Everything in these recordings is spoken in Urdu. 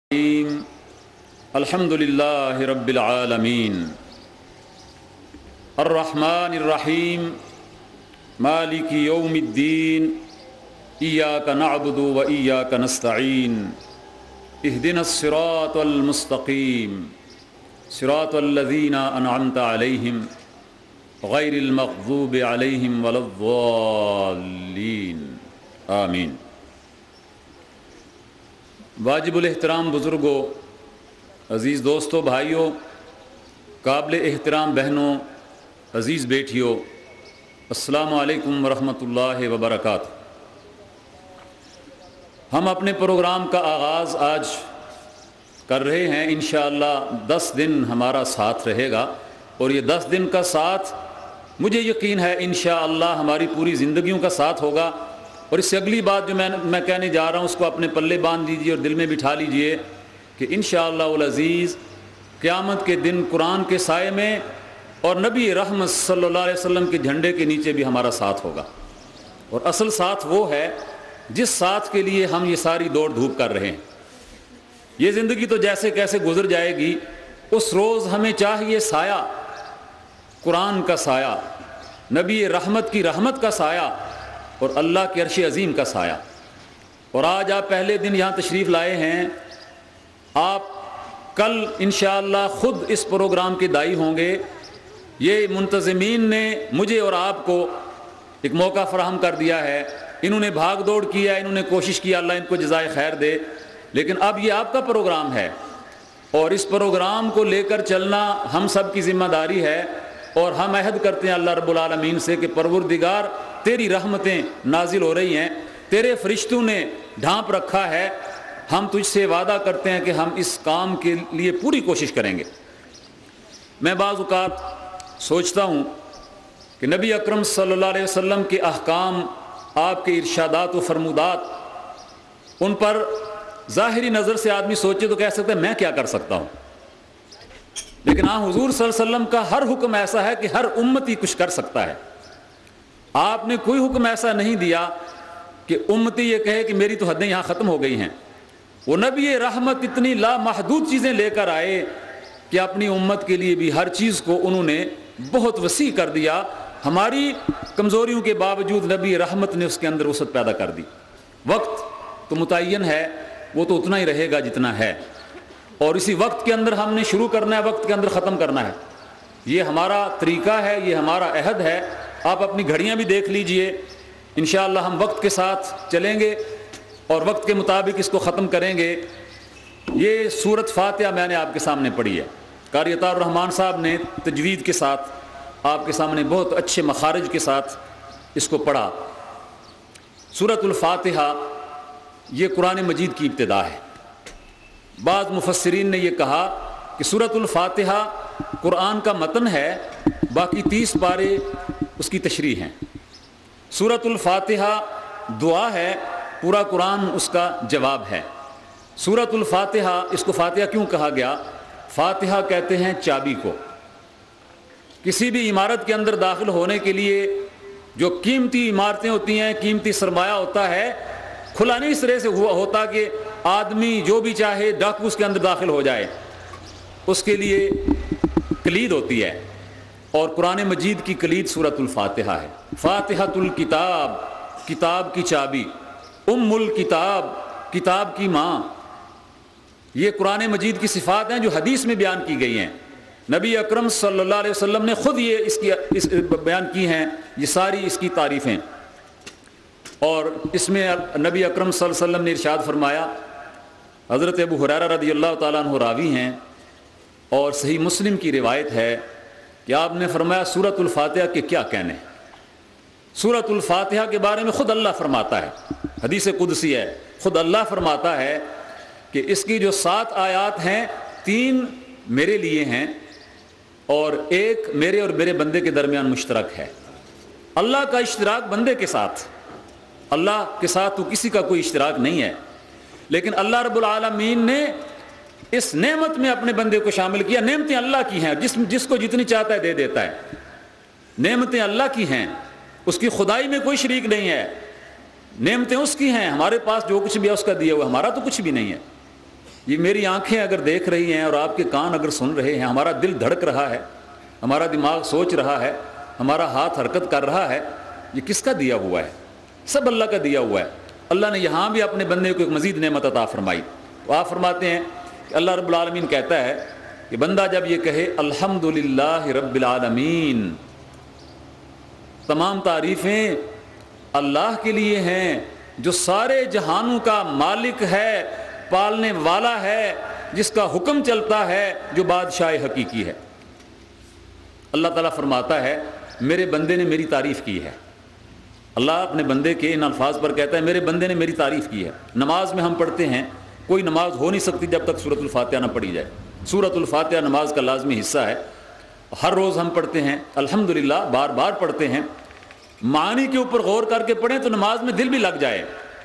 الحمدللہ رب العالمین الرحمن الرحیم مالک یوم الدین ایاک نعبد و ایاک نستعین اہدنا الصراط المستقیم صراط الذین انعمت علیہم غیر المغضوب علیہم ولا الضالین آمین۔ واجب الاحترام بزرگوں، عزیز دوستوں، بھائیوں، قابل احترام بہنوں، عزیز بیٹیوں، السلام علیکم ورحمۃ اللہ وبرکاتہ۔ ہم اپنے پروگرام کا آغاز آج کر رہے ہیں۔ انشاءاللہ 10 دن ہمارا ساتھ رہے گا، اور یہ 10 دن کا ساتھ مجھے یقین ہے انشاءاللہ ہماری پوری زندگیوں کا ساتھ ہوگا۔ اور اس سے اگلی بات جو میں کہنے جا رہا ہوں اس کو اپنے پلے باندھ دیجئے اور دل میں بٹھا لیجئے کہ انشاءاللہ العزیز قیامت کے دن قرآن کے سائے میں اور نبی رحمت صلی اللہ علیہ وسلم کے جھنڈے کے نیچے بھی ہمارا ساتھ ہوگا۔ اور اصل ساتھ وہ ہے جس ساتھ کے لیے ہم یہ ساری دوڑ دھوپ کر رہے ہیں۔ یہ زندگی تو جیسے کیسے گزر جائے گی، اس روز ہمیں چاہیے سایہ، قرآن کا سایہ، نبی رحمت کی رحمت کا سایہ، اور اللہ کے عرش عظیم کا سایہ۔ اور آج آپ پہلے دن یہاں تشریف لائے ہیں، آپ کل انشاءاللہ خود اس پروگرام کے داعی ہوں گے۔ یہ منتظمین نے مجھے اور آپ کو ایک موقع فراہم کر دیا ہے، انہوں نے بھاگ دوڑ کیا، انہوں نے کوشش کی، اللہ ان کو جزائے خیر دے، لیکن اب یہ آپ کا پروگرام ہے اور اس پروگرام کو لے کر چلنا ہم سب کی ذمہ داری ہے۔ اور ہم عہد کرتے ہیں اللہ رب العالمین سے کہ پروردگار تیری رحمتیں نازل ہو رہی ہیں، تیرے فرشتوں نے ڈھانپ رکھا ہے، ہم تجھ سے وعدہ کرتے ہیں کہ ہم اس کام کے لیے پوری کوشش کریں گے۔ میں بعض اوقات سوچتا ہوں کہ نبی اکرم صلی اللہ علیہ وسلم کے احکام، آپ کے ارشادات و فرمودات، ان پر ظاہری نظر سے آدمی سوچے تو کہہ سکتا ہے میں کیا کر سکتا ہوں، لیکن حضور صلی اللہ علیہ وسلم کا ہر حکم ایسا ہے کہ ہر امتی کچھ کر سکتا ہے۔ آپ نے کوئی حکم ایسا نہیں دیا کہ امتی یہ کہے کہ میری تو حدیں یہاں ختم ہو گئی ہیں۔ وہ نبی رحمت اتنی لامحدود چیزیں لے کر آئے کہ اپنی امت کے لیے بھی ہر چیز کو انہوں نے بہت وسیع کر دیا۔ ہماری کمزوریوں کے باوجود نبی رحمت نے اس کے اندر وسعت پیدا کر دی۔ وقت تو متعین ہے، وہ تو اتنا ہی رہے گا جتنا ہے، اور اسی وقت کے اندر ہم نے شروع کرنا ہے، وقت کے اندر ختم کرنا ہے۔ یہ ہمارا طریقہ ہے، یہ ہمارا عہد ہے۔ آپ اپنی گھڑیاں بھی دیکھ لیجئے، انشاءاللہ ہم وقت کے ساتھ چلیں گے اور وقت کے مطابق اس کو ختم کریں گے۔ یہ سورۃ فاتحہ میں نے آپ کے سامنے پڑھی ہے، قاری عطاء الرحمن صاحب نے تجوید کے ساتھ آپ کے سامنے بہت اچھے مخارج کے ساتھ اس کو پڑھا۔ سورۃ الفاتحہ یہ قرآن مجید کی ابتدا ہے۔ بعض مفسرین نے یہ کہا کہ سورۃ الفاتحہ قرآن کا متن ہے، باقی 30 پارے اس کی تشریح ہیں۔ سورۃ الفاتحہ دعا ہے، پورا قرآن اس کا جواب ہے۔ سورۃ الفاتحہ، اس کو فاتحہ کیوں کہا گیا؟ فاتحہ کہتے ہیں چابی کو۔ کسی بھی عمارت کے اندر داخل ہونے کے لیے جو قیمتی عمارتیں ہوتی ہیں، قیمتی سرمایہ ہوتا ہے، کھلا نہیں اس طرح سے ہوتا کہ آدمی جو بھی چاہے ڈاکو اس کے اندر داخل ہو جائے۔ اس کے لیے کلید ہوتی ہے، اور قرآن مجید کی کلید سورۃ الفاتحہ ہے۔ فاتحۃ الکتاب، کتاب کی چابی، ام الکتاب، کتاب کی ماں۔ یہ قرآن مجید کی صفات ہیں جو حدیث میں بیان کی گئی ہیں۔ نبی اکرم صلی اللہ علیہ وسلم نے خود یہ اس بیان کی ہیں، یہ ساری اس کی تعریفیں۔ اور اس میں نبی اکرم صلی اللہ علیہ وسلم نے ارشاد فرمایا، حضرت ابو ہریرہ رضی اللہ تعالیٰ عنہ راوی ہیں، اور صحیح مسلم کی روایت ہے کہ آپ نے فرمایا سورۃ الفاتحہ کے کیا کہنے۔ سورۃ الفاتحہ کے بارے میں خود اللہ فرماتا ہے، حدیث قدسی ہے، خود اللہ فرماتا ہے کہ اس کی جو 7 آیات ہیں، 3 میرے لیے ہیں اور 1 میرے اور میرے بندے کے درمیان مشترک ہے۔ اللہ کا اشتراک بندے کے ساتھ، اللہ کے ساتھ تو کسی کا کوئی اشتراک نہیں ہے، لیکن اللہ رب العالمین نے اس نعمت میں اپنے بندے کو شامل کیا۔ نعمتیں اللہ کی ہیں، جس کو جتنی چاہتا ہے دے دیتا ہے۔ نعمتیں اللہ کی ہیں، اس کی خدائی میں کوئی شریک نہیں ہے، نعمتیں اس کی ہیں، ہمارے پاس جو کچھ بھی ہے اس کا دیا ہوا، ہمارا تو کچھ بھی نہیں ہے۔ یہ میری آنکھیں اگر دیکھ رہی ہیں اور آپ کے کان اگر سن رہے ہیں، ہمارا دل دھڑک رہا ہے، ہمارا دماغ سوچ رہا ہے، ہمارا ہاتھ حرکت کر رہا ہے، یہ کس کا دیا ہوا ہے؟ سب اللہ کا دیا ہوا ہے۔ اللہ نے یہاں بھی اپنے بندے کو ایک مزید نعمت عطا فرمائی۔ وہ آپ فرماتے ہیں کہ اللہ رب العالمین کہتا ہے کہ بندہ جب یہ کہے الحمدللہ رب العالمین، تمام تعریفیں اللہ کے لیے ہیں جو سارے جہانوں کا مالک ہے، پالنے والا ہے، جس کا حکم چلتا ہے، جو بادشاہ حقیقی ہے۔ اللہ تعالیٰ فرماتا ہے میرے بندے نے میری تعریف کی ہے۔ اللہ اپنے بندے کے ان الفاظ پر کہتا ہے میرے بندے نے میری تعریف کی ہے۔ نماز میں ہم پڑھتے ہیں، کوئی نماز ہو نہیں سکتی جب تک سورۃ الفاتحہ نہ پڑھی جائے۔ سورۃ الفاتحہ نماز کا لازمی حصہ ہے، ہر روز ہم پڑھتے ہیں، الحمدللہ بار بار پڑھتے ہیں۔ معنی کے اوپر غور کر کے پڑھیں تو نماز میں دل بھی لگ جائے،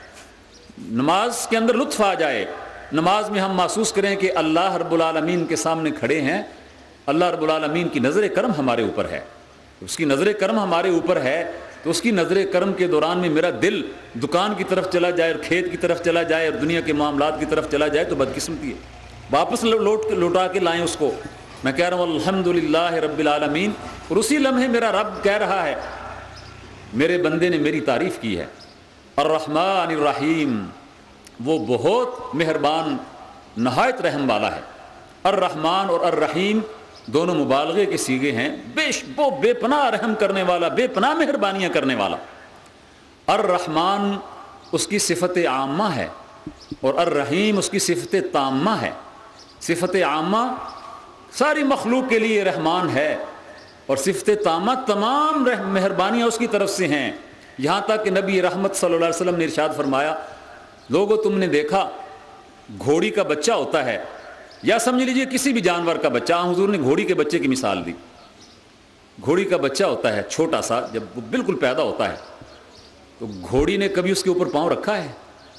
نماز کے اندر لطف آ جائے، نماز میں ہم محسوس کریں کہ اللہ رب العالمین کے سامنے کھڑے ہیں، اللہ رب العالمین کی نظر کرم ہمارے اوپر ہے۔ اس کی نظر کرم ہمارے اوپر ہے تو اس کی نظر کرم کے دوران میں میرا دل دکان کی طرف چلا جائے اور کھیت کی طرف چلا جائے اور دنیا کے معاملات کی طرف چلا جائے تو بدقسمتی ہے۔ واپس لوٹا کے لائیں اس کو۔ میں کہہ رہا ہوں الحمدللہ رب العالمین، اور اسی لمحے میرا رب کہہ رہا ہے میرے بندے نے میری تعریف کی ہے۔ الرحمن الرحیم، وہ بہت مہربان نہایت رحم والا ہے۔ الرحمن اور الرحیم دونوں مبالغے کے صیغے ہیں، وہ بے پناہ رحم کرنے والا، بے پناہ مہربانیاں کرنے والا۔ الرحمن اس کی صفت عامہ ہے اور الرحیم اس کی صفت تامہ ہے۔ صفت عامہ ساری مخلوق کے لیے رحمان ہے، اور صفت تامہ تمام مہربانیاں اس کی طرف سے ہیں۔ یہاں تک کہ نبی رحمت صلی اللہ علیہ وسلم نے ارشاد فرمایا لوگوں تم نے دیکھا گھوڑی کا بچہ ہوتا ہے، یا سمجھ لیجئے کسی بھی جانور کا بچہ، حضور نے گھوڑی کے بچے کی مثال دی۔ گھوڑی کا بچہ ہوتا ہے چھوٹا سا، جب وہ بالکل پیدا ہوتا ہے تو گھوڑی نے کبھی اس کے اوپر پاؤں رکھا ہے؟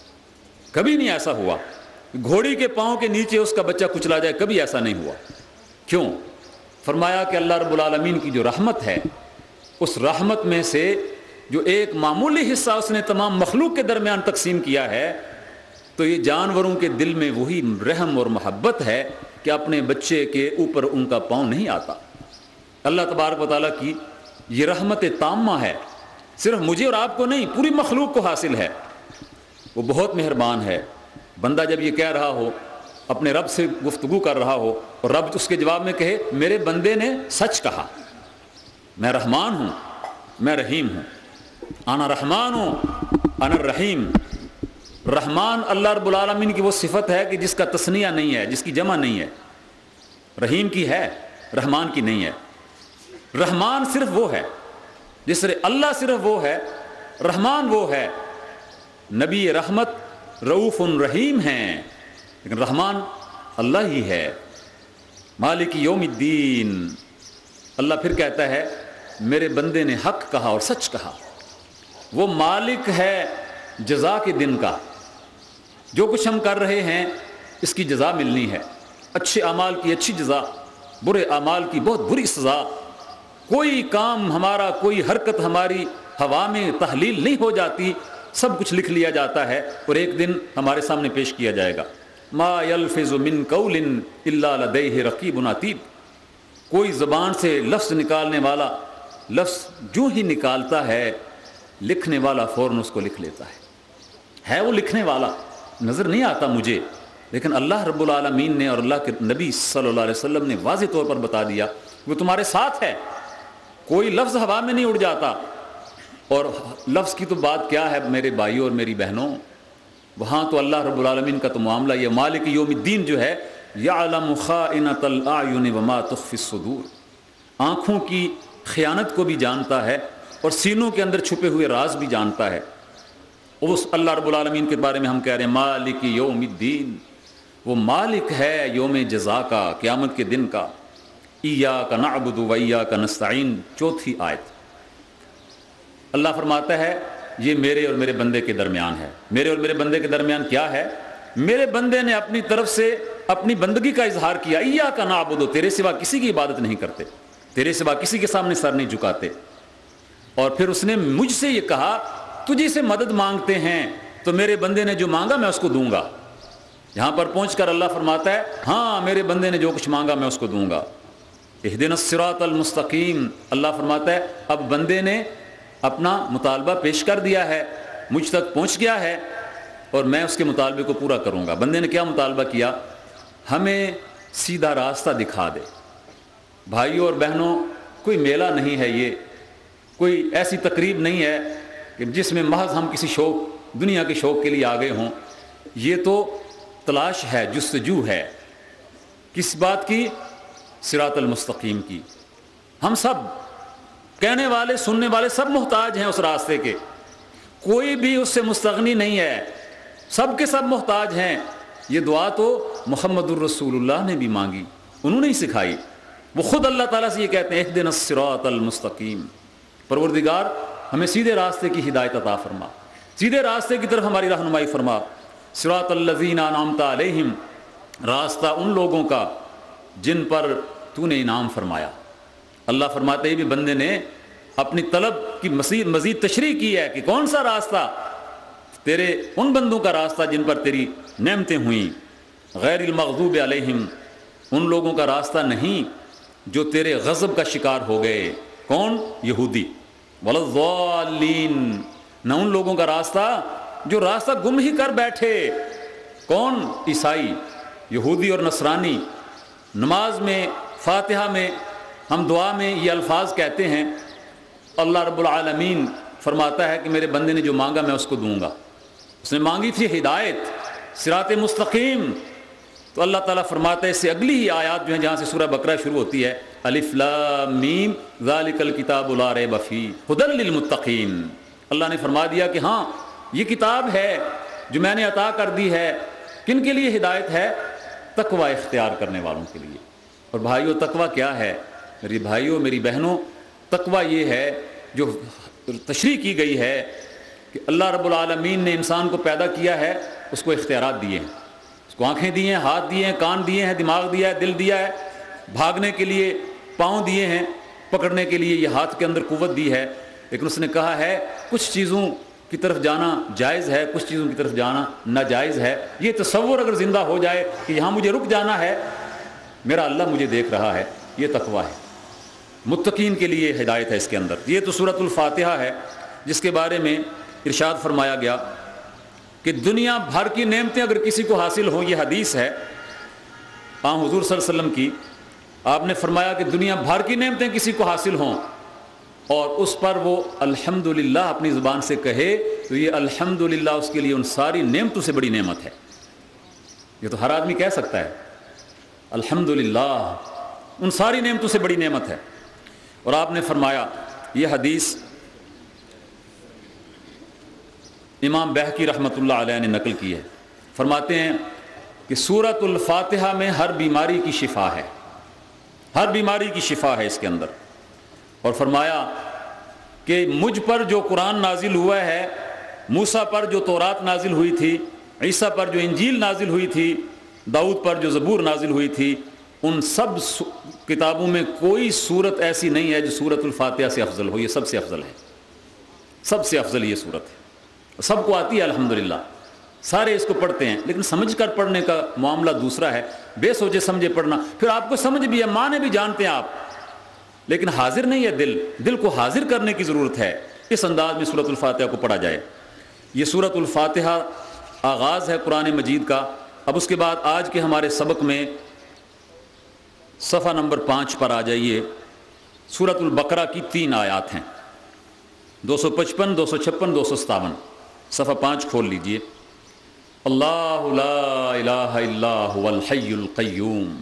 کبھی نہیں ایسا ہوا۔ گھوڑی کے پاؤں کے نیچے اس کا بچہ کچلا جائے، کبھی ایسا نہیں ہوا۔ کیوں؟ فرمایا کہ اللہ رب العالمین کی جو رحمت ہے، اس رحمت میں سے جو ایک معمولی حصہ اس نے تمام مخلوق کے درمیان تقسیم کیا ہے، تو یہ جانوروں کے دل میں وہی رحم اور محبت ہے کہ اپنے بچے کے اوپر ان کا پاؤں نہیں آتا۔ اللہ تبارک و تعالیٰ کی یہ رحمت تامہ ہے، صرف مجھے اور آپ کو نہیں، پوری مخلوق کو حاصل ہے۔ وہ بہت مہربان ہے۔ بندہ جب یہ کہہ رہا ہو، اپنے رب سے گفتگو کر رہا ہو، اور رب اس کے جواب میں کہے میرے بندے نے سچ کہا، میں رحمان ہوں، میں رحیم ہوں، انا رحمان ہوں انا الرحیم۔ رحمان اللہ رب العالمین کی وہ صفت ہے کہ جس کا تثنیہ نہیں ہے، جس کی جمع نہیں ہے۔ رحیم کی ہے، رحمان کی نہیں ہے۔ رحمان صرف وہ ہے، جس طرح اللہ صرف وہ ہے، رحمان وہ ہے۔ نبی رحمت رؤوف رحیم ہیں، لیکن رحمان اللہ ہی ہے۔ مالک یوم الدین، اللہ پھر کہتا ہے میرے بندے نے حق کہا اور سچ کہا۔ وہ مالک ہے جزا کے دن کا۔ جو کچھ ہم کر رہے ہیں اس کی جزا ملنی ہے، اچھے اعمال کی اچھی جزا، برے اعمال کی بہت بری سزا۔ کوئی کام ہمارا، کوئی حرکت ہماری ہوا میں تحلیل نہیں ہو جاتی، سب کچھ لکھ لیا جاتا ہے اور ایک دن ہمارے سامنے پیش کیا جائے گا۔ ما یلفظ من قول الا لدیہ رقیب عتید۔ کوئی زبان سے لفظ نکالنے والا لفظ جو ہی نکالتا ہے، لکھنے والا فوراً اس کو لکھ لیتا ہے وہ لکھنے والا، نظر نہیں آتا مجھے، لیکن اللہ رب العالمین نے اور اللہ کے نبی صلی اللہ علیہ وسلم نے واضح طور پر بتا دیا وہ تمہارے ساتھ ہے۔ کوئی لفظ ہوا میں نہیں اڑ جاتا۔ اور لفظ کی تو بات کیا ہے میرے بھائیوں اور میری بہنوں، وہاں تو اللہ رب العالمین کا تو معاملہ یہ مالک یوم الدین جو ہے، یعلم خائنۃ الاعین وما تخفی الصدور، آنکھوں کی خیانت کو بھی جانتا ہے اور سینوں کے اندر چھپے ہوئے راز بھی جانتا ہے۔ اس اللہ رب العالمین کے بارے میں ہم کہہ رہے ہیں مالک یوم الدین، وہ مالک ہے یوم جزا کا، قیامت کے دن کا۔ ایاک نعبد و ایاک نستعین، چوتھی آیت۔ اللہ فرماتا ہے یہ میرے اور میرے بندے کے درمیان ہے۔ میرے اور میرے بندے کے درمیان کیا ہے؟ میرے بندے نے اپنی طرف سے اپنی بندگی کا اظہار کیا۔ ایاک نعبد، تیرے سوا کسی کی عبادت نہیں کرتے، تیرے سوا کسی کے سامنے سر نہیں جھکاتے۔ اور پھر اس نے مجھ سے یہ کہا تجھی سے مدد مانگتے ہیں تو میرے بندے نے جو مانگا میں اس کو دوں گا۔ یہاں پر پہنچ کر اللہ فرماتا ہے ہاں میرے بندے نے جو کچھ مانگا میں اس کو دوں گا. اہدنا الصراط المستقیم. اللہ فرماتا ہے اب بندے نے اپنا مطالبہ پیش کر دیا ہے, مجھ تک پہنچ گیا ہے اور میں اس کے مطالبے کو پورا کروں گا. بندے نے کیا مطالبہ کیا؟ ہمیں سیدھا راستہ دکھا دے. بھائیوں اور بہنوں, کوئی میلہ نہیں ہے, یہ کوئی ایسی تقریب نہیں ہے کہ جس میں محض ہم کسی شوق, دنیا کے شوق کے لیے آ گئے ہوں. یہ تو تلاش ہے, جستجو ہے. کس بات کی؟ صراط المستقیم کی. ہم سب کہنے والے سننے والے سب محتاج ہیں اس راستے کے, کوئی بھی اس سے مستغنی نہیں ہے, سب کے سب محتاج ہیں. یہ دعا تو محمد الرسول اللہ نے بھی مانگی, انہوں نے ہی سکھائی. وہ خود اللہ تعالیٰ سے یہ کہتے ہیں اہدنا الصراط المستقیم, پروردگار ہمیں سیدھے راستے کی ہدایت عطا فرما, سیدھے راستے کی طرف ہماری رہنمائی فرما. صراط الذین انعمت علیہم, راستہ ان لوگوں کا جن پر تو نے انعام فرمایا. اللہ فرماتے ہیں بھی بندے نے اپنی طلب کی مزید تشریح کی ہے کہ کون سا راستہ؟ تیرے ان بندوں کا راستہ جن پر تیری نعمتیں ہوئیں. غیر المغضوب علیہم, ان لوگوں کا راستہ نہیں جو تیرے غضب کا شکار ہو گئے. کون؟ یہودی. وَلَضَّالِّينَ, نہ ان لوگوں کا راستہ جو راستہ گم ہی کر بیٹھے. کون؟ عیسائی, یہودی اور نصرانی. نماز میں, فاتحہ میں, ہم دعا میں یہ الفاظ کہتے ہیں. اللہ رب العالمین فرماتا ہے کہ میرے بندے نے جو مانگا میں اس کو دوں گا. اس نے مانگی تھی ہدایت, صراط مستقیم, تو اللہ تعالیٰ فرماتا ہے اس سے اگلی ہی آیات جو ہیں جہاں سے سورہ بقرہ شروع ہوتی ہے, الف لام میم ذالک الکتاب لا ریب فیہ ھدی للمتقین. اللہ نے فرما دیا کہ ہاں یہ کتاب ہے جو میں نے عطا کر دی ہے. کن کے لیے ہدایت ہے؟ تقوی اختیار کرنے والوں کے لیے. اور بھائیو تقوی کیا ہے؟ میری بھائیو میری بہنوں, تقوی یہ ہے جو تشریح کی گئی ہے کہ اللہ رب العالمین نے انسان کو پیدا کیا ہے, اس کو اختیارات دیے ہیں, اس کو آنکھیں دی ہیں, ہاتھ دیے ہیں, کان دیے ہیں, دماغ دیا ہے, دل دیا ہے, بھاگنے کے لیے پاؤں دیے ہیں, پکڑنے کے لیے یہ ہاتھ کے اندر قوت دی ہے. لیکن اس نے کہا ہے کچھ چیزوں کی طرف جانا جائز ہے, کچھ چیزوں کی طرف جانا ناجائز ہے. یہ تصور اگر زندہ ہو جائے کہ یہاں مجھے رک جانا ہے, میرا اللہ مجھے دیکھ رہا ہے, یہ تقوی ہے. متقین کے لیے ہدایت ہے اس کے اندر. یہ تو سورۃ الفاتحہ ہے جس کے بارے میں ارشاد فرمایا گیا کہ دنیا بھر کی نعمتیں اگر کسی کو حاصل ہوں, یہ حدیث ہے حضور صلی اللہ علیہ وسلم کی. آپ نے فرمایا کہ دنیا بھر کی نعمتیں کسی کو حاصل ہوں اور اس پر وہ الحمدللہ اپنی زبان سے کہے, تو یہ الحمدللہ اس کے لیے ان ساری نعمتوں سے بڑی نعمت ہے. یہ تو ہر آدمی کہہ سکتا ہے الحمدللہ, ان ساری نعمتوں سے بڑی نعمت ہے. اور آپ نے فرمایا, یہ حدیث امام بہقی رحمۃ اللہ علیہ نے نقل کی ہے, فرماتے ہیں کہ سورۃ الفاتحہ میں ہر بیماری کی شفا ہے, ہر بیماری کی شفا ہے اس کے اندر. اور فرمایا کہ مجھ پر جو قرآن نازل ہوا ہے, موسیٰ پر جو تورات نازل ہوئی تھی, عیسیٰ پر جو انجیل نازل ہوئی تھی, داؤد پر جو زبور نازل ہوئی تھی, ان سب کتابوں میں کوئی صورت ایسی نہیں ہے جو سورۃ الفاتحہ سے افضل ہو. یہ سب سے افضل ہے, سب سے افضل یہ صورت ہے. سب کو آتی ہے الحمدللہ, سارے اس کو پڑھتے ہیں, لیکن سمجھ کر پڑھنے کا معاملہ دوسرا ہے. بے سوچے سمجھے پڑھنا, پھر آپ کو سمجھ بھی ہے, معنی بھی جانتے ہیں آپ, لیکن حاضر نہیں ہے دل. دل کو حاضر کرنے کی ضرورت ہے. اس انداز میں سورۃ الفاتحہ کو پڑھا جائے. یہ سورۃ الفاتحہ آغاز ہے قرآن مجید کا. اب اس کے بعد آج کے ہمارے سبق میں صفحہ نمبر 5 پر آ جائیے. سورۃ البقرہ کی 3 آیات ہیں, 255, 256, 257. صفحہ 5 کھول لیجئے. اللہ لا الہ الا هو الحی القیوم,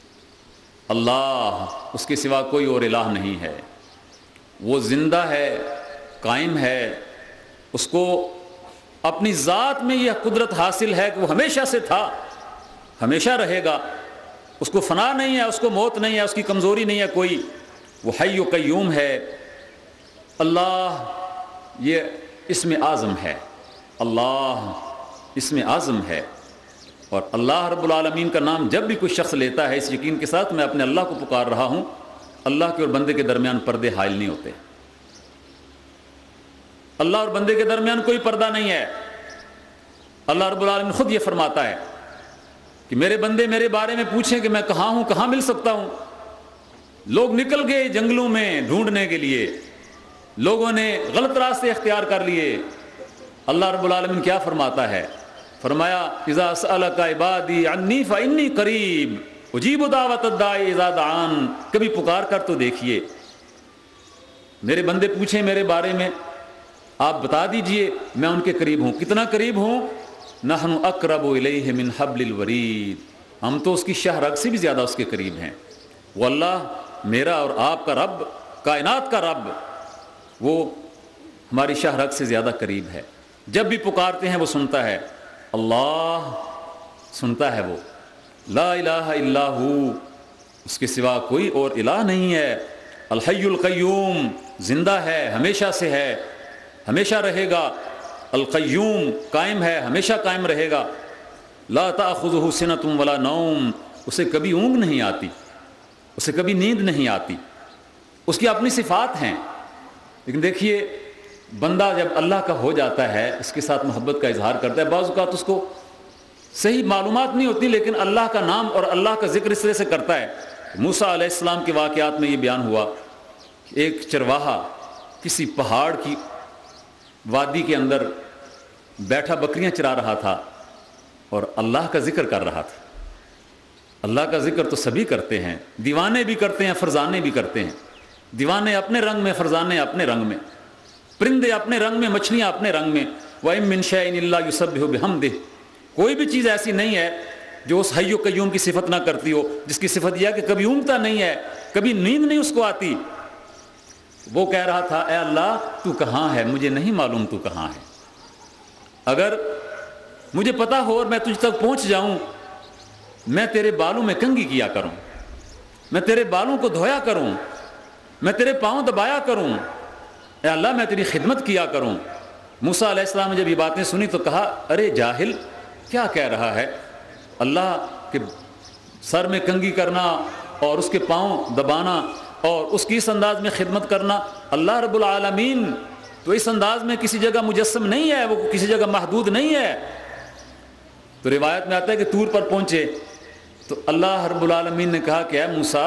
اللہ اس کے سوا کوئی اور الہ نہیں ہے, وہ زندہ ہے, قائم ہے, اس کو اپنی ذات میں یہ قدرت حاصل ہے کہ وہ ہمیشہ سے تھا, ہمیشہ رہے گا. اس کو فنا نہیں ہے, اس کو موت نہیں ہے, اس کی کمزوری نہیں ہے کوئی. وہ حی و قیوم ہے. اللہ یہ اسم اعظم ہے, اللہ اسم اعظم ہے. اور اللہ رب العالمین کا نام جب بھی کوئی شخص لیتا ہے, اس یقین کے ساتھ میں اپنے اللہ کو پکار رہا ہوں, اللہ کے اور بندے کے درمیان پردے حائل نہیں ہوتے. اللہ اور بندے کے درمیان کوئی پردہ نہیں ہے. اللہ رب العالمین خود یہ فرماتا ہے کہ میرے بندے میرے بارے میں پوچھیں کہ میں کہاں ہوں، کہاں مل سکتا ہوں۔ لوگ نکل گئے جنگلوں میں ڈھونڈنے کے لیے، لوگوں نے غلط راستے اختیار کر لیے۔ اللہ رب العالمین کیا فرماتا ہے؟ فرمایا اذا سألک عبادی عنی فانی قریب اجیب دعوت الداعی اذا دعان۔ کبھی پکار کر تو دیکھیے، میرے بندے پوچھیں میرے بارے میں، آپ بتا دیجئے میں ان کے قریب ہوں۔ کتنا قریب ہوں؟ نحن اقرب الیہ من حبل الورید، ہم تو اس کی شاہ رگ سے بھی زیادہ اس کے قریب ہیں۔ وہ اللہ میرا اور آپ کا رب، کائنات کا رب، وہ ہماری شاہ رگ سے زیادہ قریب ہے۔ جب بھی پکارتے ہیں وہ سنتا ہے، اللہ سنتا ہے وہ۔ لا الہ الا ہو، اس کے سوا کوئی اور الہ نہیں ہے۔ الحی القیوم، زندہ ہے، ہمیشہ سے ہے، ہمیشہ رہے گا۔ القیوم، قائم ہے، ہمیشہ قائم رہے گا۔ لا تأخذہ سنۃ ولا نوم، اسے کبھی اونگ نہیں آتی، اسے کبھی نیند نہیں آتی، اس کی اپنی صفات ہیں۔ لیکن دیکھیے بندہ جب اللہ کا ہو جاتا ہے، اس کے ساتھ محبت کا اظہار کرتا ہے، بعض اوقات اس کو صحیح معلومات نہیں ہوتی، لیکن اللہ کا نام اور اللہ کا ذکر اس طرح سے کرتا ہے۔ موسیٰ علیہ السلام کے واقعات میں یہ بیان ہوا کہ ایک چرواہا کسی پہاڑ کی وادی کے اندر بیٹھا بکریاں چرا رہا تھا اور اللہ کا ذکر کر رہا تھا۔ اللہ کا ذکر تو سبھی کرتے ہیں، دیوانے بھی کرتے ہیں، فرزانے بھی کرتے ہیں۔ دیوانے اپنے رنگ میں، فرزانے اپنے رنگ میں، پرندے اپنے رنگ میں، مچھلیاں اپنے رنگ میں۔ وَإِن مِّن شَيْءٍ إِلَّا يُسَبِّحُ بِحَمْدِهِ، کوئی بھی چیز ایسی نہیں ہے جو اس حی و قیوم کی صفت نہ کرتی ہو، جس کی صفت یہ ہے کہ کبھی اونگتا نہیں ہے، کبھی نیند نہیں اس کو آتی۔ وہ کہہ رہا تھا اے اللہ تو کہاں ہے، مجھے نہیں معلوم تو کہاں ہے، اگر مجھے پتا ہو اور میں تجھ تک پہنچ جاؤں، میں تیرے بالوں میں کنگھی کیا کروں، میں تیرے بالوں کو دھویا کروں، میں تیرے پاؤں دبایا کروں، اے اللہ میں تیری خدمت کیا کروں۔ موسیٰ علیہ السلام نے جب یہ باتیں سنی تو کہا ارے جاہل، کیا کہہ رہا ہے؟ اللہ کے سر میں کنگھی کرنا اور اس کے پاؤں دبانا اور اس کی اس انداز میں خدمت کرنا، اللہ رب العالمین تو اس انداز میں کسی جگہ مجسم نہیں ہے، وہ کسی جگہ محدود نہیں ہے۔ تو روایت میں آتا ہے کہ طور پر پہنچے تو اللہ رب العالمین نے کہا کہ اے موسیٰ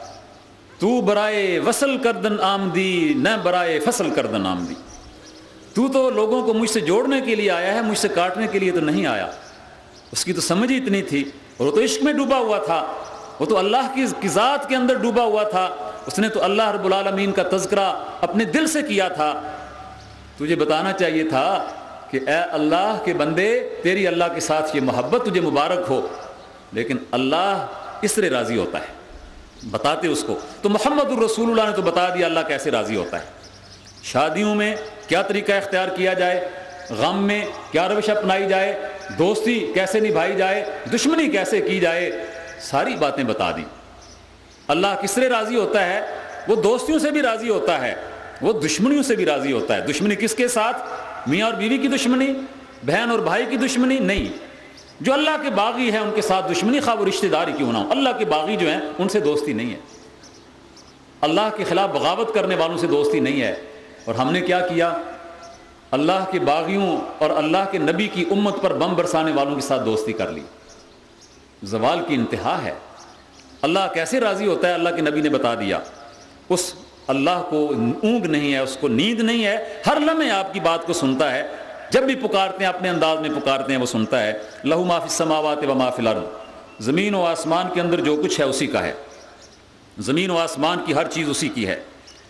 تو برائے وصل کردن آمدی نہ برائے فصل کردن آمدی، تو لوگوں کو مجھ سے جوڑنے کے لیے آیا ہے، مجھ سے کاٹنے کے لیے تو نہیں آیا۔ اس کی تو سمجھ ہی اتنی تھی، اور وہ تو عشق میں ڈوبا ہوا تھا، وہ تو اللہ کی ذات کے اندر ڈوبا ہوا تھا، اس نے تو اللہ رب العالمین کا تذکرہ اپنے دل سے کیا تھا۔ تجھے بتانا چاہیے تھا کہ اے اللہ کے بندے تیری اللہ کے ساتھ یہ محبت تجھے مبارک ہو، لیکن اللہ اس سے راضی ہوتا ہے، بتاتے اس کو۔ تو محمد الرسول اللہ نے تو بتا دیا اللہ کیسے راضی ہوتا ہے۔ شادیوں میں کیا طریقہ اختیار کیا جائے، غم میں کیا روش اپنائی جائے، دوستی کیسے نبھائی جائے، دشمنی کیسے کی جائے، ساری باتیں بتا دی۔ اللہ کس سے راضی ہوتا ہے؟ وہ دوستیوں سے بھی راضی ہوتا ہے، وہ دشمنیوں سے بھی راضی ہوتا ہے۔ دشمنی کس کے ساتھ؟ میاں اور بیوی کی دشمنی، بہن اور بھائی کی دشمنی نہیں۔ جو اللہ کے باغی ہیں ان کے ساتھ دشمنی، خواہ وہ رشتہ داری کیوں نہ ہو، اللہ کے باغی جو ہیں ان سے دوستی نہیں ہے، اللہ کے خلاف بغاوت کرنے والوں سے دوستی نہیں ہے۔ اور ہم نے کیا کیا؟ اللہ کے باغیوں اور اللہ کے نبی کی امت پر بم برسانے والوں کے ساتھ دوستی کر لی۔ زوال کی انتہا ہے۔ اللہ کیسے راضی ہوتا ہے اللہ کے نبی نے بتا دیا۔ اس اللہ کو اونگ نہیں ہے، اس کو نیند نہیں ہے، ہر لمحے آپ کی بات کو سنتا ہے، جب بھی پکارتے ہیں اپنے انداز میں پکارتے ہیں وہ سنتا ہے۔ لہو ما فی السماوات و ما فی الارض، زمین و آسمان کے اندر جو کچھ ہے اسی کا ہے، زمین و آسمان کی ہر چیز اسی کی ہے،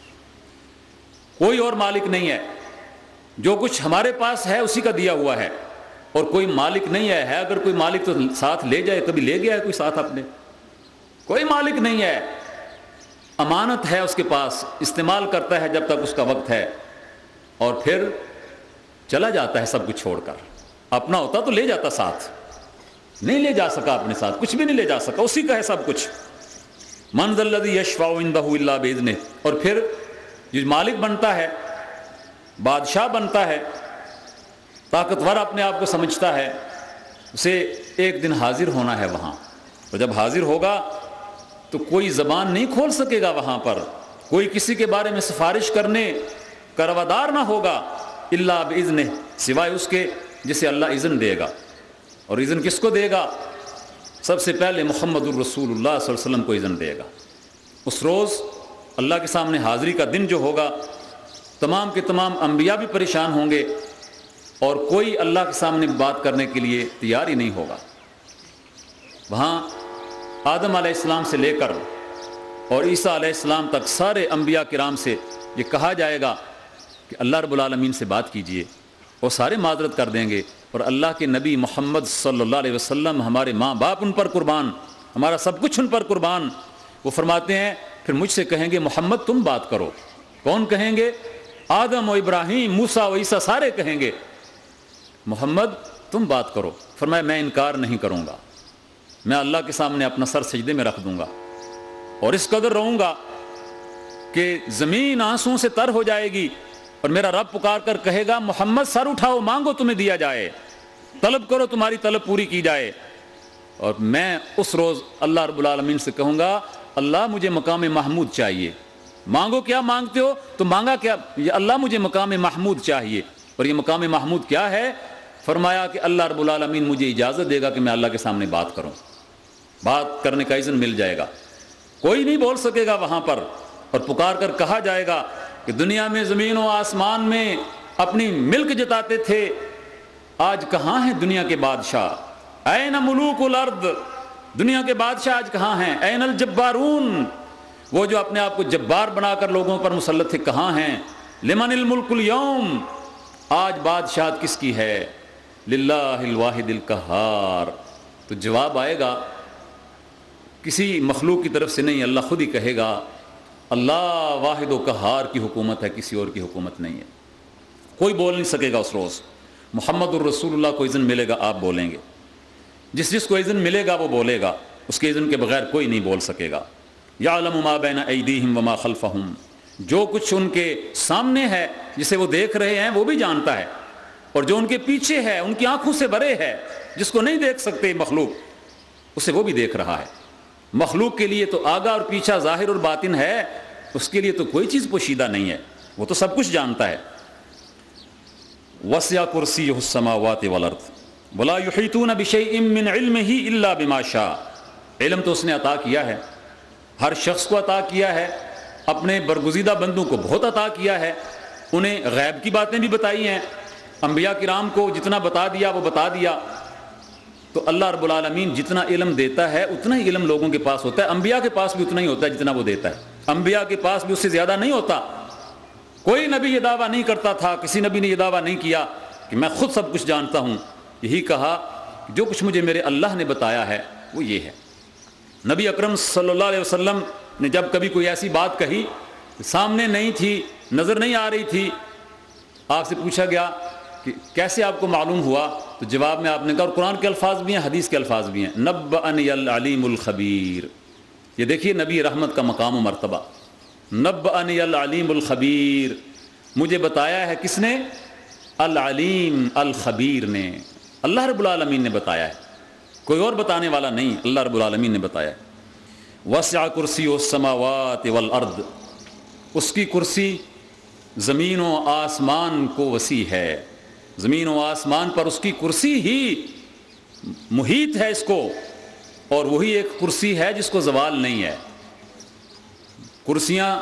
کوئی اور مالک نہیں ہے۔ جو کچھ ہمارے پاس ہے اسی کا دیا ہوا ہے، اور کوئی مالک نہیں ہے۔ اگر کوئی مالک تو ساتھ لے جائے، کبھی لے گیا ہے کوئی ساتھ اپنے؟ کوئی مالک نہیں ہے، امانت ہے اس کے پاس، استعمال کرتا ہے جب تک اس کا وقت ہے، اور پھر چلا جاتا ہے سب کچھ چھوڑ کر۔ اپنا ہوتا تو لے جاتا ساتھ، نہیں لے جا سکا، اپنے ساتھ کچھ بھی نہیں لے جا سکا، اسی کا ہے سب کچھ۔ من ذا الذی یشفع عندہ الا باذنہ۔ اور پھر جو مالک بنتا ہے، بادشاہ بنتا ہے، طاقتور اپنے آپ کو سمجھتا ہے، اسے ایک دن حاضر ہونا ہے وہاں، اور جب حاضر ہوگا تو کوئی زبان نہیں کھول سکے گا وہاں پر، کوئی کسی کے بارے میں سفارش کرنے کا روادار نہ ہوگا الا باذنہ، سوائے اس کے جسے اللہ اذن دے گا۔ اور اذن کس کو دے گا؟ سب سے پہلے محمد الرسول اللہ صلی اللہ علیہ وسلم کو اذن دے گا۔ اس روز اللہ کے سامنے حاضری کا دن جو ہوگا، تمام کے تمام انبیاء بھی پریشان ہوں گے اور کوئی اللہ کے سامنے بات کرنے کے لیے تیار ہی نہیں ہوگا۔ وہاں آدم علیہ السلام سے لے کر اور عیسیٰ علیہ السلام تک سارے انبیاء کرام سے یہ کہا جائے گا کہ اللہ رب العالمین سے بات کیجئے، اور سارے معذرت کر دیں گے، اور اللہ کے نبی محمد صلی اللہ علیہ وسلم، ہمارے ماں باپ ان پر قربان، ہمارا سب کچھ ان پر قربان، وہ فرماتے ہیں پھر مجھ سے کہیں گے محمد تم بات کرو۔ کون کہیں گے؟ آدم و ابراہیم، موسیٰ و عیسیٰ سارے کہیں گے محمد تم بات کرو۔ فرمایا میں انکار نہیں کروں گا، میں اللہ کے سامنے اپنا سر سجدے میں رکھ دوں گا اور اس قدر رہوں گا کہ زمین آنسوں سے تر ہو جائے گی، اور میرا رب پکار کر کہے گا محمد سر اٹھاؤ، مانگو تمہیں دیا جائے، طلب کرو تمہاری طلب پوری کی جائے۔ اور میں اس روز اللہ رب العالمین سے کہوں گا اللہ مجھے مقام محمود چاہیے، مانگو کیا مانگتے ہو؟ تو مانگا کیا؟ یہ اللہ مجھے مقام محمود چاہیے۔ اور یہ مقام محمود کیا ہے؟ فرمایا کہ اللہ رب العالمین مجھے اجازت دے گا کہ میں اللہ کے سامنے بات کروں، بات کرنے کا اذن مل جائے گا، کوئی نہیں بول سکے گا وہاں پر، اور پکار کر کہا جائے گا کہ دنیا میں زمین و آسمان میں اپنی ملک جتاتے تھے، آج کہاں ہیں دنیا کے بادشاہ؟ این ملوک الارض، دنیا کے بادشاہ آج کہاں ہیں؟ این الجبارون، وہ جو اپنے آپ کو جبار بنا کر لوگوں پر مسلط تھے، کہاں ہیں؟ لمن الملک اليوم، آج بادشاہت کس کی ہے؟ للہ الواحد القہار۔ تو جواب آئے گا کسی مخلوق کی طرف سے نہیں، اللہ خود ہی کہے گا اللہ واحد و قہار کی حکومت ہے، کسی اور کی حکومت نہیں ہے۔ کوئی بول نہیں سکے گا اس روز۔ محمد الرسول اللہ کو اذن ملے گا، آپ بولیں گے، جس کو اذن ملے گا وہ بولے گا، اس کے اذن کے بغیر کوئی نہیں بول سکے گا۔ یعلم ما بین ایدیہم وما خلفہم، جو کچھ ان کے سامنے ہے جسے وہ دیکھ رہے ہیں وہ بھی جانتا ہے، اور جو ان کے پیچھے ہے، ان کی آنکھوں سے بھرے ہے، جس کو نہیں دیکھ سکتے مخلوق، اسے وہ بھی دیکھ رہا ہے۔ مخلوق کے لیے تو آگا اور پیچھا، ظاہر اور باطن ہے، اس کے لیے تو کوئی چیز پوشیدہ نہیں ہے، وہ تو سب کچھ جانتا ہے۔ وسع کرسیہ السماوات والارض ولا یحیطون بشیء من علمہ الا بما شاء، علم تو اس نے عطا کیا ہے، ہر شخص کو عطا کیا ہے، اپنے برگزیدہ بندوں کو بہت عطا کیا ہے، انہیں غیب کی باتیں بھی بتائی ہیں، انبیاء کرام کو جتنا بتا دیا وہ بتا دیا۔ تو اللہ رب العالمین جتنا علم دیتا ہے اتنا ہی علم لوگوں کے پاس ہوتا ہے، انبیاء کے پاس بھی اتنا ہی ہوتا ہے جتنا وہ دیتا ہے، انبیاء کے پاس بھی اس سے زیادہ نہیں ہوتا۔ کوئی نبی یہ دعویٰ نہیں کرتا تھا، کسی نبی نے یہ دعویٰ نہیں کیا کہ میں خود سب کچھ جانتا ہوں، یہی کہا کہ جو کچھ مجھے میرے اللہ نے بتایا ہے وہ یہ ہے۔ نبی اکرم صلی اللہ علیہ وسلم نے جب کبھی کوئی ایسی بات کہی سامنے نہیں تھی، نظر نہیں آ رہی تھی، آپ سے پوچھا گیا کہ کیسے آپ کو معلوم ہوا؟ تو جواب میں آپ نے کہا، اور قرآن کے الفاظ بھی ہیں، حدیث کے الفاظ بھی ہیں، نبأنی العلیم الخبیر۔ یہ دیکھیے نبی رحمت کا مقام و مرتبہ، نبأنی العلیم الخبیر، مجھے بتایا ہے کس نے؟ العلیم الخبیر نے، اللہ رب العالمین نے بتایا ہے، کوئی اور بتانے والا نہیں، اللہ رب العالمین نے بتایا ہے۔ وسع کرسیہ السماوات والارض، اس کی کرسی زمین و آسمان کو وسیع ہے، زمین و آسمان پر اس کی کرسی ہی محیط ہے اس کو، اور وہی ایک کرسی ہے جس کو زوال نہیں ہے۔ کرسیاں،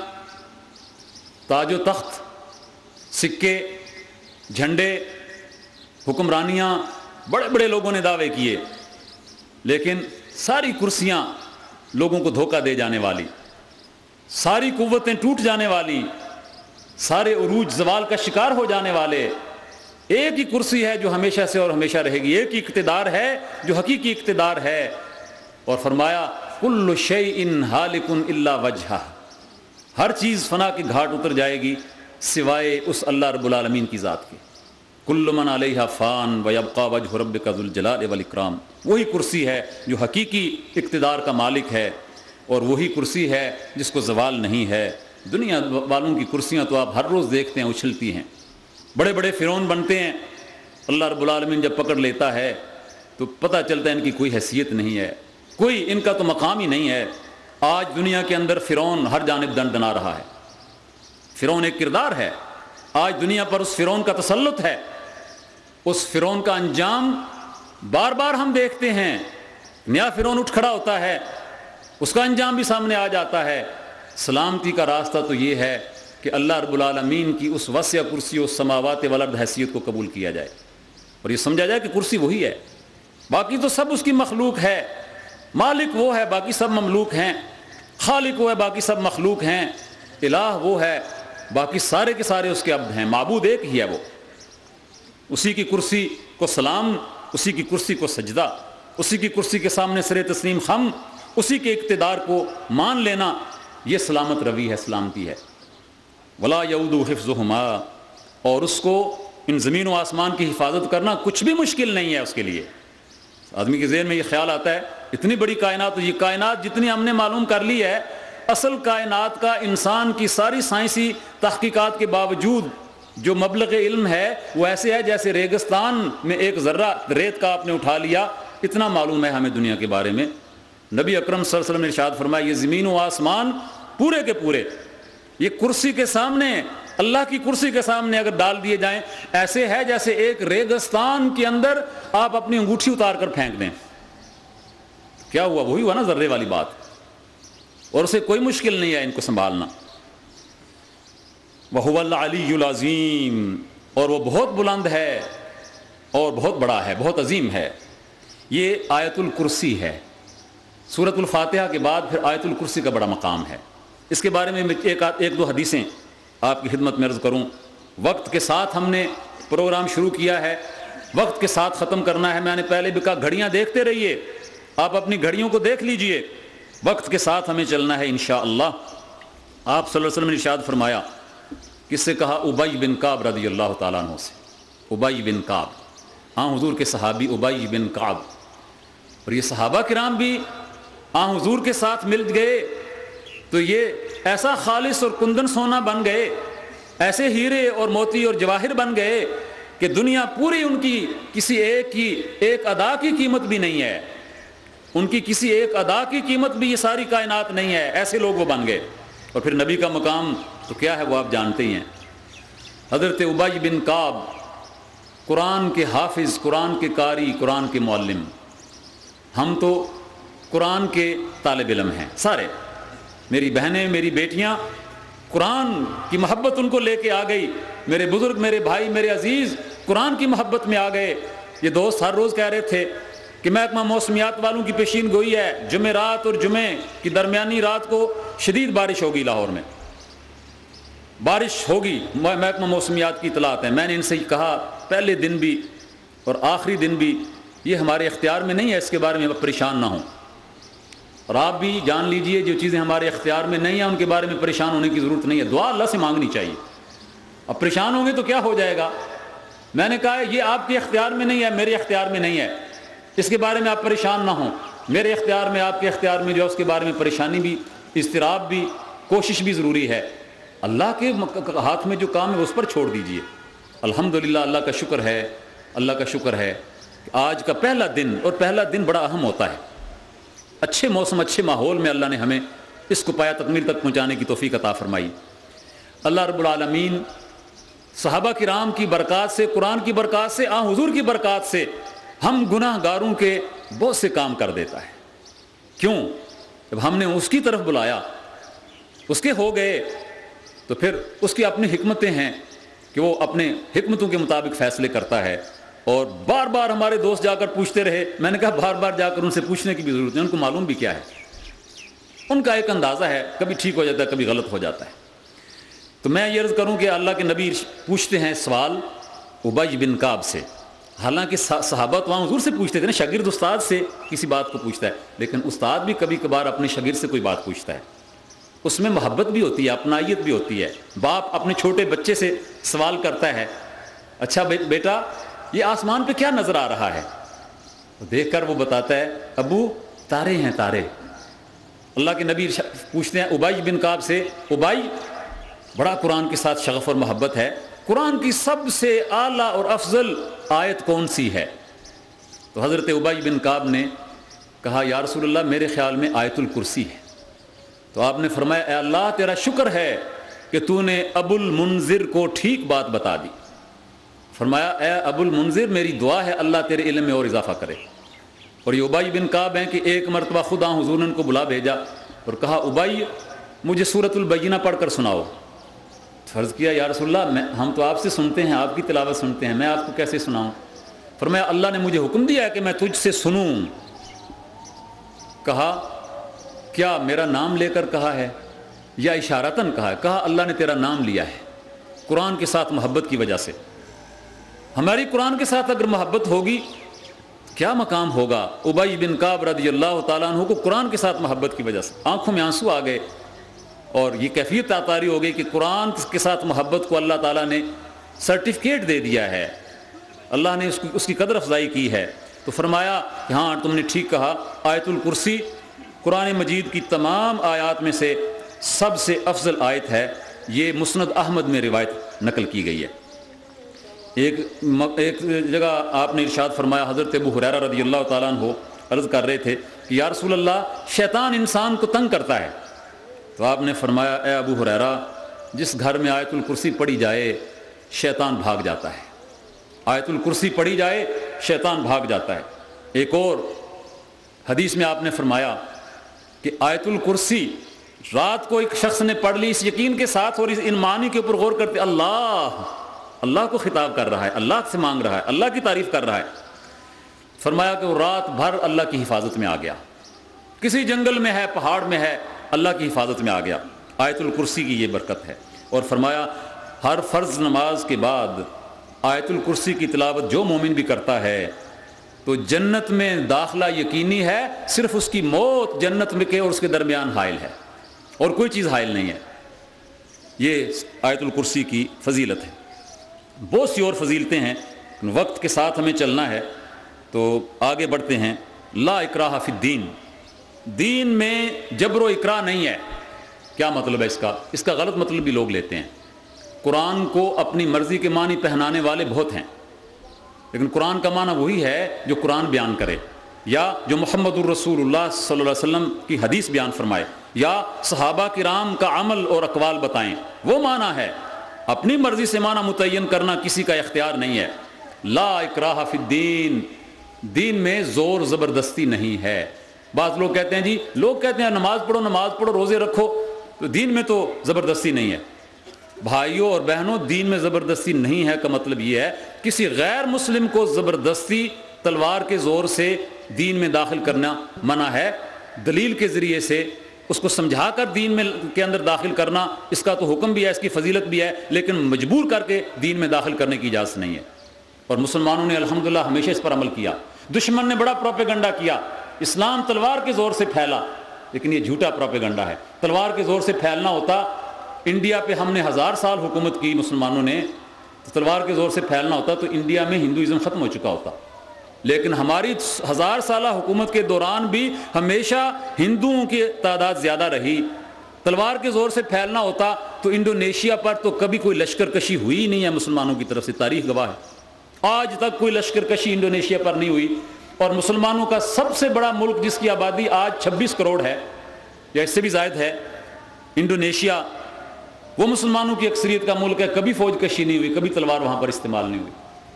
تاج و تخت، سکے، جھنڈے، حکمرانیاں، بڑے بڑے لوگوں نے دعوے کیے، لیکن ساری کرسیاں لوگوں کو دھوکہ دے جانے والی، ساری قوتیں ٹوٹ جانے والی، سارے عروج زوال کا شکار ہو جانے والے، ایک ہی کرسی ہے جو ہمیشہ سے اور ہمیشہ رہے گی، ایک ہی اقتدار ہے جو حقیقی اقتدار ہے۔ اور فرمایا کل شیء ہالک الا وجہہ، ہر چیز فنا کے گھاٹ اتر جائے گی سوائے اس اللہ رب العالمین کی ذات کے۔ کل من علیہا فان ویبقى وجہ ربک ذو الجلال والاکرام، وہی کرسی ہے جو حقیقی اقتدار کا مالک ہے، اور وہی کرسی ہے جس کو زوال نہیں ہے۔ دنیا والوں کی کرسیاں تو آپ ہر روز دیکھتے ہیں اچھلتی ہیں، بڑے بڑے فرعون بنتے ہیں، اللہ رب العالمین جب پکڑ لیتا ہے تو پتہ چلتا ہے ان کی کوئی حیثیت نہیں ہے، کوئی ان کا تو مقام ہی نہیں ہے۔ آج دنیا کے اندر فرعون ہر جانب دن دنا رہا ہے، فرعون ایک کردار ہے، آج دنیا پر اس فرعون کا تسلط ہے، اس فرعون کا انجام بار بار ہم دیکھتے ہیں۔ نیا فرعون اٹھ کھڑا ہوتا ہے، اس کا انجام بھی سامنے آ جاتا ہے۔ سلامتی کا راستہ تو یہ ہے کہ اللہ رب العالمین کی اس وسع کرسی و سماوات والارض حیثیت کو قبول کیا جائے اور یہ سمجھا جائے کہ کرسی وہی ہے، باقی تو سب اس کی مخلوق ہے، مالک وہ ہے باقی سب مملوک ہیں، خالق وہ ہے باقی سب مخلوق ہیں، الہ وہ ہے باقی سارے کے سارے اس کے عبد ہیں، معبود ایک ہی ہے وہ، اسی کی کرسی کو سلام، اسی کی کرسی کو سجدہ، اسی کی کرسی کے سامنے سر تسلیم خم، اسی کے اقتدار کو مان لینا، یہ سلامت روی ہے، سلامتی ہے۔ ولا یعود حفظہما، اور اس کو ان زمین و آسمان کی حفاظت کرنا کچھ بھی مشکل نہیں ہے اس کے لیے۔ آدمی کے ذہن میں یہ خیال آتا ہے اتنی بڑی کائنات، یہ کائنات جتنی ہم نے معلوم کر لی ہے، اصل کائنات کا انسان کی ساری سائنسی تحقیقات کے باوجود جو مبلغ علم ہے وہ ایسے ہے جیسے ریگستان میں ایک ذرہ ریت کا آپ نے اٹھا لیا، اتنا معلوم ہے ہمیں دنیا کے بارے میں۔ نبی اکرم صلی اللہ علیہ وسلم نے ارشاد فرمایا یہ زمین و آسمان پورے کے پورے یہ کرسی کے سامنے، اللہ کی کرسی کے سامنے اگر ڈال دیے جائیں، ایسے ہے جیسے ایک ریگستان کے اندر آپ اپنی انگوٹھی اتار کر پھینک دیں۔ کیا ہوا؟ وہی ہوا نا ذرے والی بات، اور اسے کوئی مشکل نہیں ہے ان کو سنبھالنا۔ وَهُوَ الْعَلِيُّ الْعَظِيمُ، اور وہ بہت بلند ہے اور بہت بڑا ہے، بہت عظیم ہے۔ یہ آیت الکرسی ہے۔ سورۃ الفاتحہ کے بعد پھر آیت الکرسی کا بڑا مقام ہے۔ اس کے بارے میں ایک دو حدیثیں آپ کی خدمت میں عرض کروں۔ وقت کے ساتھ ہم نے پروگرام شروع کیا ہے، وقت کے ساتھ ختم کرنا ہے۔ میں نے پہلے بھی کہا گھڑیاں دیکھتے رہیے، آپ اپنی گھڑیوں کو دیکھ لیجئے، وقت کے ساتھ ہمیں چلنا ہے انشاءاللہ۔ آپ صلی اللہ علیہ وسلم نے ارشاد فرمایا، کس سے کہا؟ ابی بن کعب رضی اللہ تعالیٰ عنہ سے۔ ابی بن کعب، حضور کے صحابی ابی بن کعب، اور یہ صحابہ کرام بھی حضور کے ساتھ مل گئے تو یہ ایسا خالص اور کندن سونا بن گئے، ایسے ہیرے اور موتی اور جواہر بن گئے کہ دنیا پوری ان کی کسی ایک ادا کی قیمت بھی نہیں ہے، ان کی کسی ایک ادا کی قیمت بھی یہ ساری کائنات نہیں ہے، ایسے لوگ وہ بن گئے۔ اور پھر نبی کا مقام تو کیا ہے وہ آپ جانتے ہی ہیں۔ حضرت ابی بن کعب قرآن کے حافظ، قرآن کے قاری، قرآن کے معلم، ہم تو قرآن کے طالب علم ہیں سارے، میری بہنیں، میری بیٹیاں، قرآن کی محبت ان کو لے کے آ گئی، میرے بزرگ، میرے بھائی، میرے عزیز قرآن کی محبت میں آ گئے۔ یہ دوست ہر روز کہہ رہے تھے کہ محکمہ موسمیات والوں کی پیشین گوئی ہے، جمعرات اور جمعے کی درمیانی رات کو شدید بارش ہوگی، لاہور میں بارش ہوگی، محکمہ موسمیات کی اطلاعات ہیں۔ میں نے ان سے کہا پہلے دن بھی اور آخری دن بھی یہ ہمارے اختیار میں نہیں ہے، اس کے بارے میں پریشان نہ ہوں، اور آپ بھی جان لیجئے جو چیزیں ہمارے اختیار میں نہیں ہیں ان کے بارے میں پریشان ہونے کی ضرورت نہیں ہے، دعا اللہ سے مانگنی چاہیے۔ اب پریشان ہوں گے تو کیا ہو جائے گا؟ میں نے کہا یہ آپ کے اختیار میں نہیں ہے، میرے اختیار میں نہیں ہے، اس کے بارے میں آپ پریشان نہ ہوں، میرے اختیار میں، آپ کے اختیار میں جو ہے اس کے بارے میں پریشانی بھی، اضطراب بھی، کوشش بھی ضروری ہے۔ اللہ کے ہاتھ میں جو کام ہے اس پر چھوڑ دیجئے۔ الحمدللہ، اللہ کا شکر ہے، اللہ کا شکر ہے کہ آج کا پہلا دن، اور پہلا دن بڑا اہم ہوتا ہے، اچھے موسم، اچھے ماحول میں اللہ نے ہمیں اس کو پایا تکمیل تک پہنچانے کی توفیق عطا فرمائی۔ اللہ رب العالمین صحابہ کرام کی برکات سے، قرآن کی برکات سے، حضور کی برکات سے ہم گناہ گاروں کے بہت سے کام کر دیتا ہے۔ کیوں؟ جب ہم نے اس کی طرف بلایا، اس کے ہو گئے، تو پھر اس کی اپنی حکمتیں ہیں کہ وہ اپنے حکمتوں کے مطابق فیصلے کرتا ہے۔ اور بار بار ہمارے دوست جا کر پوچھتے رہے، میں نے کہا بار بار جا کر ان سے پوچھنے کی بھی ضرورت نہیں، ان کو معلوم بھی کیا ہے، ان کا ایک اندازہ ہے، کبھی ٹھیک ہو جاتا ہے، کبھی غلط ہو جاتا ہے۔ تو میں یہ عرض کروں کہ اللہ کے نبی پوچھتے ہیں سوال ابی بن کعب سے، حالانکہ صحابہ تو حضور سے پوچھتے تھے نا، شاگرد استاد سے کسی بات کو پوچھتا ہے، لیکن استاد بھی کبھی کبھار اپنے شاگرد سے کوئی بات پوچھتا ہے، اس میں محبت بھی ہوتی ہے، اپنائیت بھی ہوتی ہے۔ باپ اپنے چھوٹے بچے سے سوال کرتا ہے، اچھا بیٹا یہ آسمان پہ کیا نظر آ رہا ہے؟ دیکھ کر وہ بتاتا ہے، ابو تارے ہیں، تارے۔ اللہ کے نبی پوچھتے ہیں ابی بن کعب سے، ابی بڑا قرآن کے ساتھ شغف اور محبت ہے، قرآن کی سب سے اعلیٰ اور افضل آیت کون سی ہے؟ تو حضرت ابی بن کعب نے کہا یا رسول اللہ میرے خیال میں آیت الکرسی ہے۔ تو آپ نے فرمایا اے اللہ تیرا شکر ہے کہ تو نے ابو المنذر کو ٹھیک بات بتا دی۔ فرمایا اے ابو المنذر میری دعا ہے اللہ تیرے علم میں اور اضافہ کرے، اور یہ ابی بن کعب ہیں کہ ایک مرتبہ خدا حضور نے ان کو بلا بھیجا اور کہا ابی مجھے سورۃ البینہ پڑھ کر سناؤ. فرض کیا یا رسول اللہ ہم تو آپ سے سنتے ہیں, آپ کی تلاوت سنتے ہیں, میں آپ کو کیسے سناؤں؟ فرمایا اللہ نے مجھے حکم دیا ہے کہ میں تجھ سے سنوں. کہا کیا میرا نام لے کر کہا ہے یا اشارتاً کہا ہے؟ کہا اللہ نے تیرا نام لیا ہے قرآن کے ساتھ محبت کی وجہ سے. ہماری قرآن کے ساتھ اگر محبت ہوگی کیا مقام ہوگا. ابی بن کعب رضی اللہ تعالیٰ عنہ کو قرآن کے ساتھ محبت کی وجہ سے آنکھوں میں آنسو آ گئے اور یہ کیفیت عطاری ہو گئی کہ قرآن کے ساتھ محبت کو اللہ تعالیٰ نے سرٹیفکیٹ دے دیا ہے, اللہ نے اس کی قدر افزائی کی ہے. تو فرمایا کہ ہاں تم نے ٹھیک کہا, آیت الکرسی قرآن مجید کی تمام آیات میں سے سب سے افضل آیت ہے. یہ مسند احمد میں روایت نقل کی گئی ہے. ایک جگہ آپ نے ارشاد فرمایا, حضرت ابو ہریرہ رضی اللہ تعالیٰ عنہ عرض کر رہے تھے کہ یا رسول اللہ شیطان انسان کو تنگ کرتا ہے. تو آپ نے فرمایا اے ابو ہریرہ جس گھر میں آیت الکرسی پڑھی جائے شیطان بھاگ جاتا ہے. آیت الکرسی پڑھی جائے شیطان بھاگ جاتا ہے. ایک اور حدیث میں آپ نے فرمایا کہ آیت الکرسی رات کو ایک شخص نے پڑھ لی اس یقین کے ساتھ اور ان معنی کے اوپر غور کرتے اللہ کو خطاب کر رہا ہے, اللہ سے مانگ رہا ہے, اللہ کی تعریف کر رہا ہے. فرمایا کہ وہ رات بھر اللہ کی حفاظت میں آ گیا, کسی جنگل میں ہے, پہاڑ میں ہے, اللہ کی حفاظت میں آ گیا. آیت الکرسی کی یہ برکت ہے. اور فرمایا ہر فرض نماز کے بعد آیت الکرسی کی تلاوت جو مومن بھی کرتا ہے تو جنت میں داخلہ یقینی ہے, صرف اس کی موت جنت میں کے اور اس کے درمیان حائل ہے اور کوئی چیز حائل نہیں ہے. یہ آیت الکرسی کی فضیلت ہے. بہت سی اور فضیلتیں ہیں, وقت کے ساتھ ہمیں چلنا ہے تو آگے بڑھتے ہیں. لا اکراہ فی الدین, دین میں جبر و اکراہ نہیں ہے. کیا مطلب ہے اس کا غلط مطلب بھی لوگ لیتے ہیں. قرآن کو اپنی مرضی کے معنی پہنانے والے بہت ہیں, لیکن قرآن کا معنی وہی ہے جو قرآن بیان کرے یا جو محمد الرسول اللہ صلی اللہ علیہ وسلم کی حدیث بیان فرمائے یا صحابہ کرام کا عمل اور اقوال بتائیں, وہ معنی ہے. اپنی مرضی سے معنی متعین کرنا کسی کا اختیار نہیں ہے. لا اکراہ فی الدین, دین میں زور زبردستی نہیں ہے. بعض لوگ کہتے ہیں جی لوگ کہتے ہیں نماز پڑھو روزے رکھو, تو دین میں تو زبردستی نہیں ہے. بھائیوں اور بہنوں, دین میں زبردستی نہیں ہے کا مطلب یہ ہے کسی غیر مسلم کو زبردستی تلوار کے زور سے دین میں داخل کرنا منع ہے. دلیل کے ذریعے سے اس کو سمجھا کر دین میں کے اندر داخل کرنا, اس کا تو حکم بھی ہے, اس کی فضیلت بھی ہے, لیکن مجبور کر کے دین میں داخل کرنے کی اجازت نہیں ہے. اور مسلمانوں نے الحمدللہ ہمیشہ اس پر عمل کیا. دشمن نے بڑا پروپیگنڈا کیا, اسلام تلوار کے زور سے پھیلا, لیکن یہ جھوٹا پروپیگنڈا ہے. تلوار کے زور سے پھیلنا ہوتا, انڈیا پہ ہم نے 1000 سال حکومت کی مسلمانوں نے, تلوار کے زور سے پھیلنا ہوتا تو انڈیا میں ہندوازم ختم ہو چکا ہوتا. لیکن ہماری 1000 سالہ حکومت کے دوران بھی ہمیشہ ہندوؤں کی تعداد زیادہ رہی. تلوار کے زور سے پھیلنا ہوتا تو انڈونیشیا پر تو کبھی کوئی لشکر کشی ہوئی ہی نہیں ہے مسلمانوں کی طرف سے, تاریخ گواہ ہے. آج تک کوئی لشکر کشی انڈونیشیا پر نہیں ہوئی. اور مسلمانوں کا سب سے بڑا ملک جس کی آبادی آج 26 کروڑ ہے یا اس سے بھی زائد ہے, انڈونیشیا, وہ مسلمانوں کی اکثریت کا ملک ہے. کبھی فوج کشی نہیں ہوئی, کبھی تلوار وہاں پر استعمال نہیں ہوئی.